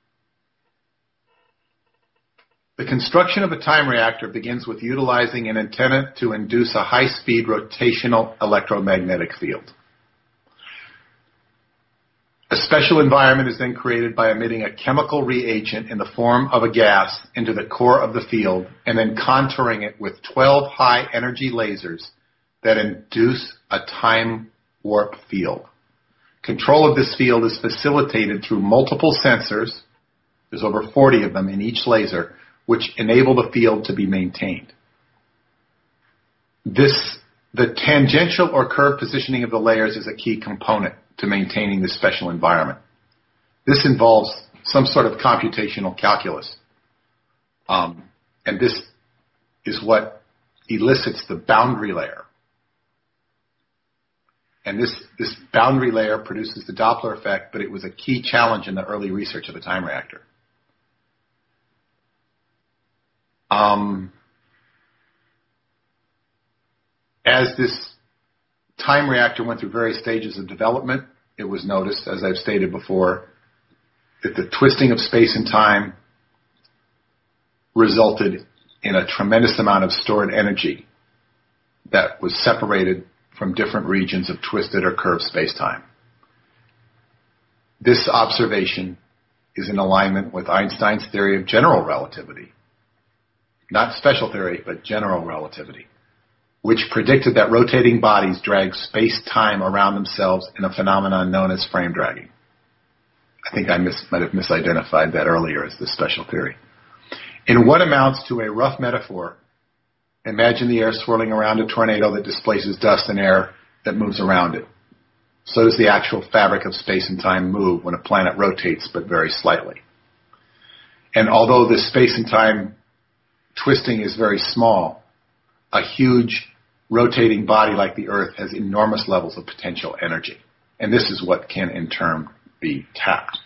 The construction of a time reactor begins with utilizing an antenna to induce a high-speed rotational electromagnetic field. A special environment is then created by emitting a chemical reagent in the form of a gas into the core of the field and then contouring it with 12 high-energy lasers that induce a time warp field. Control of this field is facilitated through multiple sensors, there's over 40 of them in each laser, which enable the field to be maintained. The tangential or curved positioning of the layers is a key component to maintaining this special environment. This involves some sort of computational calculus. And this is what elicits the boundary layer. And this boundary layer produces the Doppler effect, but it was a key challenge in the early research of the time reactor. As this time reactor went through various stages of development, it was noticed, as I've stated before, that the twisting of space and time resulted in a tremendous amount of stored energy that was separated from different regions of twisted or curved space-time. This observation is in alignment with Einstein's theory of general relativity. Not special theory, but general relativity, which predicted that rotating bodies drag space-time around themselves in a phenomenon known as frame dragging. I think I might have misidentified that earlier as the special theory. In what amounts to a rough metaphor, imagine the air swirling around a tornado that displaces dust and air that moves around it. So does the actual fabric of space and time move when a planet rotates, but very slightly. And although the space and time twisting is very small, a huge rotating body like the Earth has enormous levels of potential energy. and this is what can in turn be tapped.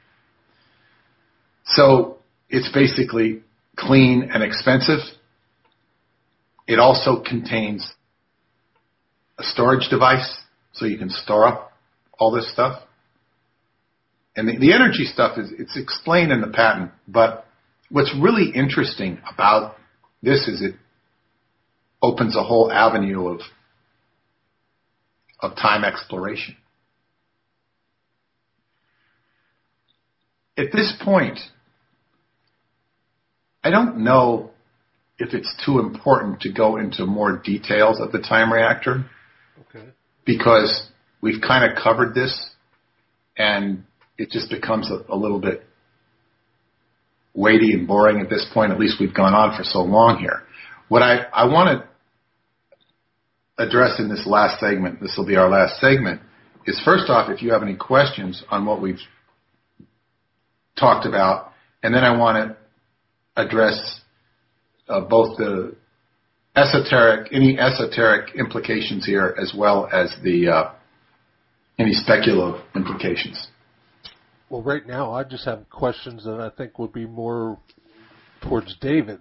So it's basically clean and expensive. It also contains a storage device so you can store up all this stuff. And the energy stuff it's explained in the patent, but what's really interesting about this is it opens a whole avenue of time exploration. At this point, I don't know if it's too important to go into more details of the time reactor. Okay. Because we've kind of covered this, and it just becomes a little bit weighty and boring at this point. At least we've gone on for so long here. What I want to address in this last segment, this will be our last segment, is first off, if you have any questions on what we've talked about, and then I want to address both the any esoteric implications here, as well as any speculative implications. Well, right now I just have questions that I think would be more towards David.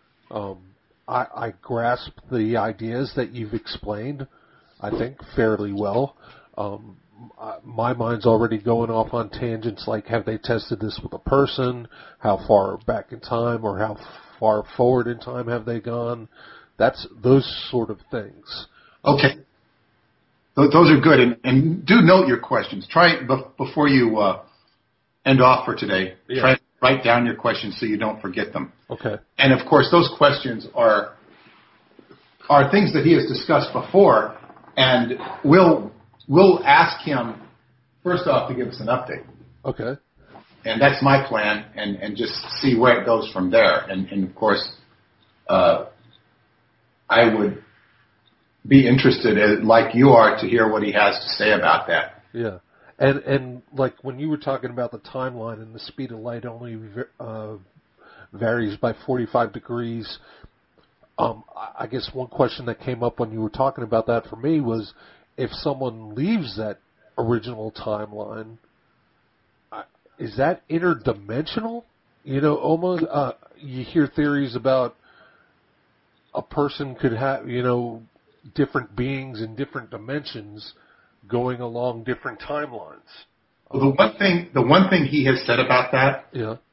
I grasp the ideas that you've explained, I think, fairly well. My mind's already going off on tangents like, have they tested this with a person? How far back in time or how far forward in time have they gone? That's those sort of things. Okay. Those are good. And do note your questions. Try, before you end off for today, try to write down your questions so you don't forget them. Okay. And, of course, those questions are things that he has discussed before, and we'll ask him, first off, to give us an update. Okay. And that's my plan, and just see where it goes from there. And of course, I would be interested, like you are, to hear what he has to say about that. Yeah. And like when you were talking about the timeline and the speed of light only varies by 45 degrees, I guess one question that came up when you were talking about that for me was, if someone leaves that original timeline, is that interdimensional? You know, almost, you hear theories about a person could have, different beings in different dimensions going along different timelines. Well, the one thing he has said about that,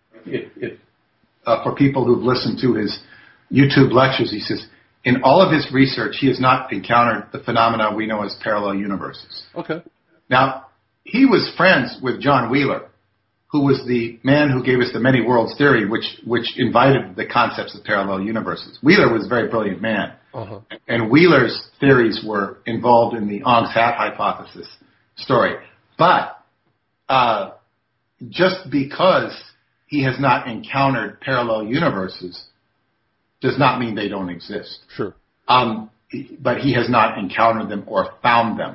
for people who've listened to his YouTube lectures, he says, in all of his research, he has not encountered the phenomena we know as parallel universes. Okay. Now, he was friends with John Wheeler, who was the man who gave us the many worlds theory, which invited the concepts of parallel universes. Wheeler was a very brilliant man. Uh-huh. And Wheeler's theories were involved in the Ong's hat hypothesis story. But just because he has not encountered parallel universes does not mean they don't exist. Sure. But he has not encountered them or found them.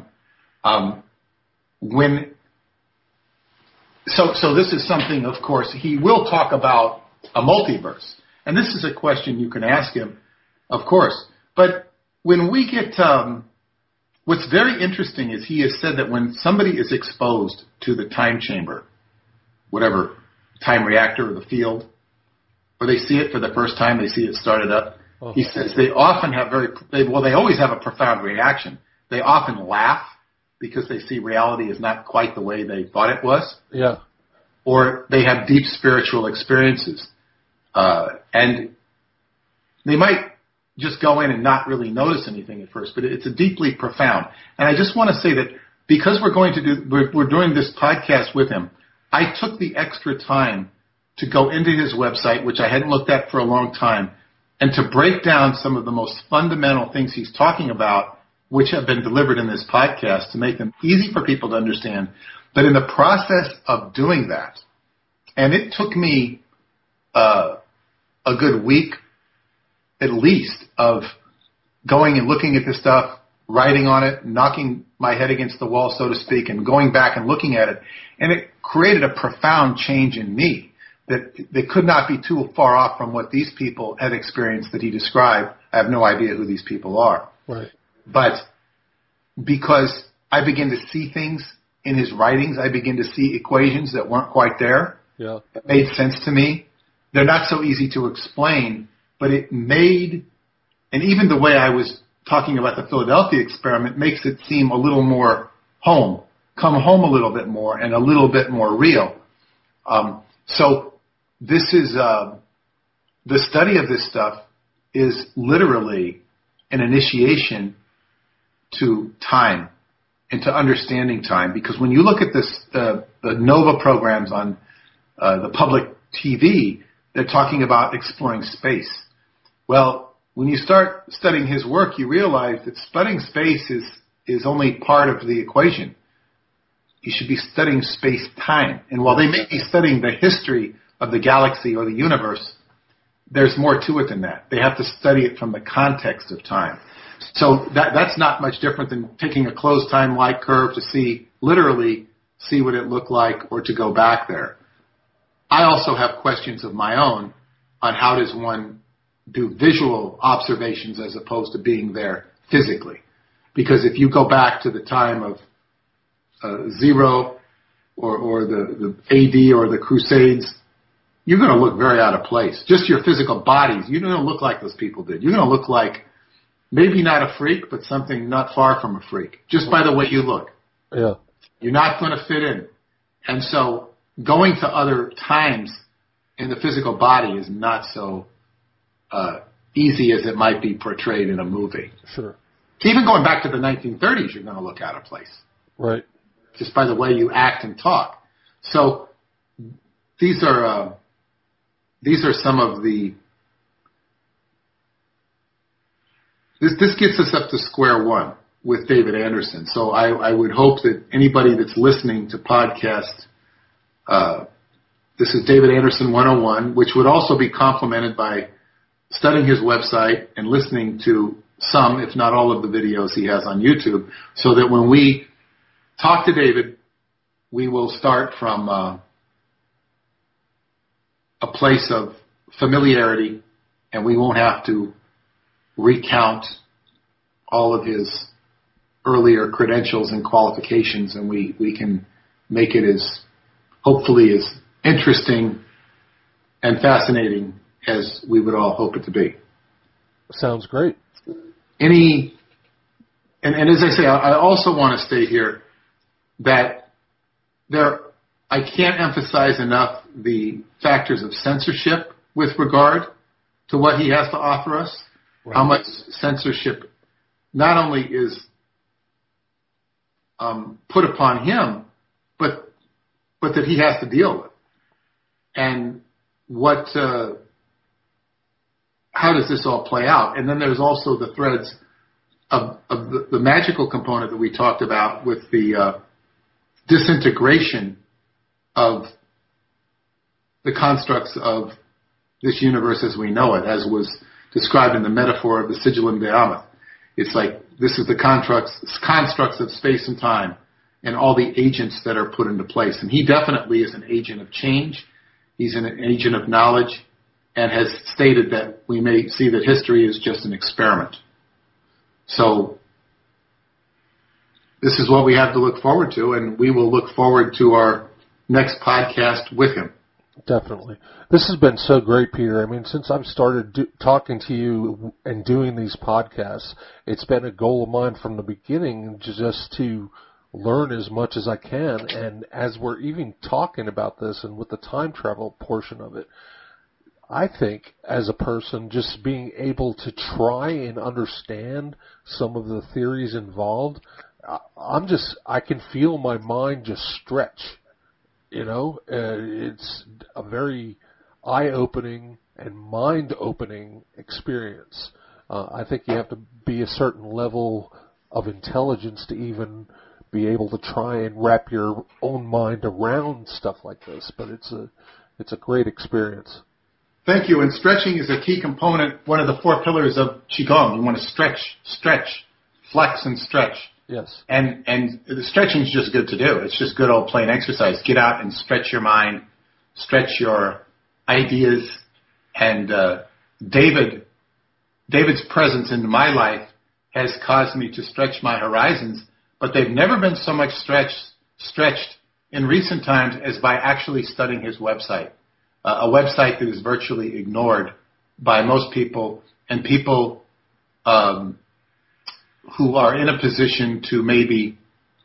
So this is something, of course, he will talk about a multiverse. And this is a question you can ask him, of course. But when we get, what's very interesting is he has said that when somebody is exposed to the time chamber, whatever, time reactor or the field, or they see it for the first time, they see it started up, he says they often have they always have a profound reaction. They often laugh because they see reality is not quite the way they thought it was. Yeah. Or they have deep spiritual experiences. And they might just go in and not really notice anything at first, but it's a deeply profound. And I just want to say that because we're doing this podcast with him, I took the extra time to go into his website, which I hadn't looked at for a long time, and to break down some of the most fundamental things he's talking about, which have been delivered in this podcast, to make them easy for people to understand. But in the process of doing that, and it took me a good week at least of going and looking at this stuff, writing on it, knocking my head against the wall, so to speak, and going back and looking at it. And it created a profound change in me that could not be too far off from what these people had experienced that he described. I have no idea who these people are. Right. But because I begin to see things in his writings, I begin to see equations that weren't quite there. Yeah. That made sense to me. They're not so easy to explain, but it made, and even the way I was talking about the Philadelphia experiment makes it seem a little more come home a little bit more and a little bit more real. So this is, the study of this stuff is literally an initiation to time and to understanding time. Because when you look at this, the NOVA programs on the public TV, they're talking about exploring space. Well, when you start studying his work, you realize that studying space is only part of the equation. You should be studying space-time. And while they may be studying the history of the galaxy or the universe, there's more to it than that. They have to study it from the context of time. So that's not much different than taking a closed time light curve to literally see what it looked like or to go back there. I also have questions of my own on how does one do visual observations as opposed to being there physically. Because if you go back to the time of Zero or the AD or the Crusades, you're going to look very out of place. Just your physical bodies, you're going to look like those people did. You're going to look like maybe not a freak, but something not far from a freak, just by the way you look. Yeah. You're not going to fit in. And so going to other times in the physical body is not so easy as it might be portrayed in a movie. Sure. Even going back to the 1930s, you're going to look out of place. Right. Just by the way you act and talk. So these are some of the. This gets us up to square one with David Anderson. So I would hope that anybody that's listening to podcast, this is David Anderson 101, which would also be complemented by studying his website and listening to some, if not all, of the videos he has on YouTube, so that when we talk to David, we will start from a place of familiarity, and we won't have to recount all of his earlier credentials and qualifications, and we can make it as, hopefully, as interesting and fascinating as we would all hope it to be. Sounds great. And as I say, I also want to state here that I can't emphasize enough the factors of censorship with regard to what he has to offer us. Right. How much censorship not only is put upon him, but that he has to deal with. And how does this all play out? And then there's also the threads of the magical component that we talked about with the disintegration of the constructs of this universe as we know it, as was described in the metaphor of the sigillum Behemoth. It's like this is the constructs of space and time and all the agents that are put into place. And he definitely is an agent of change. He's an agent of knowledge and has stated that we may see that history is just an experiment. So this is what we have to look forward to, and we will look forward to our next podcast with him. Definitely. This has been so great, Peter. I mean, since I've started talking to you and doing these podcasts, it's been a goal of mine from the beginning just to learn as much as I can. And as we're even talking about this and with the time travel portion of it, I think as a person, just being able to try and understand some of the theories involved, I can feel my mind just stretch. You know, it's a very eye-opening and mind-opening experience. I think you have to be a certain level of intelligence to even be able to try and wrap your own mind around stuff like this. But it's a great experience. Thank you. And stretching is a key component, one of the 4 pillars of Qigong. You want to stretch, flex and stretch. Yes. And the stretching is just good to do. It's just good old plain exercise. Get out and stretch your mind, stretch your ideas. And David's presence in my life has caused me to stretch my horizons, but they've never been so much stretched stretched in recent times is by actually studying his website, a website that is virtually ignored by most people, and people who are in a position to maybe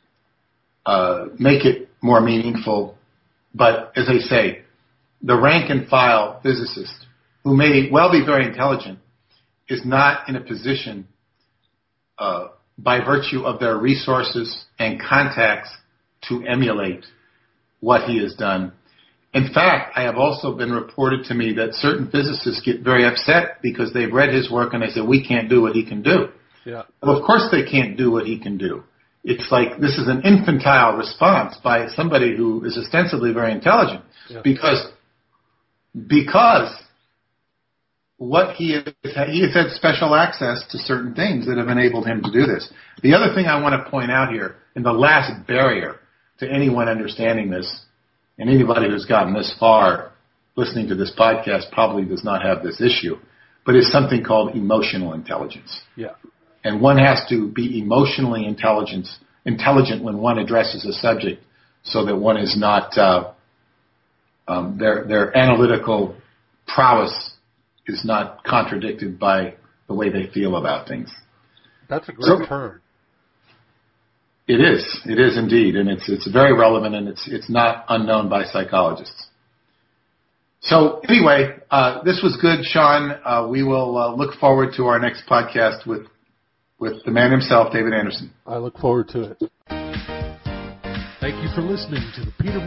make it more meaningful. But as I say, the rank and file physicist, who may well be very intelligent, is not in a position, by virtue of their resources and contacts, to emulate what he has done. In fact, I have also been reported to me that certain physicists get very upset because they've read his work and they say, we can't do what he can do. Yeah. Well, of course they can't do what he can do. It's like this is an infantile response by somebody who is ostensibly very intelligent. Yeah. Because what he has had special access to certain things that have enabled him to do this. The other thing I want to point out here, and the last barrier to anyone understanding this, and anybody who's gotten this far listening to this podcast probably does not have this issue, but is something called emotional intelligence. Yeah. And one has to be emotionally intelligent when one addresses a subject, so that one is not their analytical prowess is not contradicted by the way they feel about things. That's a great term. It is indeed, and it's very relevant, and it's not unknown by psychologists. So anyway, this was good, Sean. We will look forward to our next podcast with the man himself, David Anderson. I look forward to it. Thank you for listening to the Peter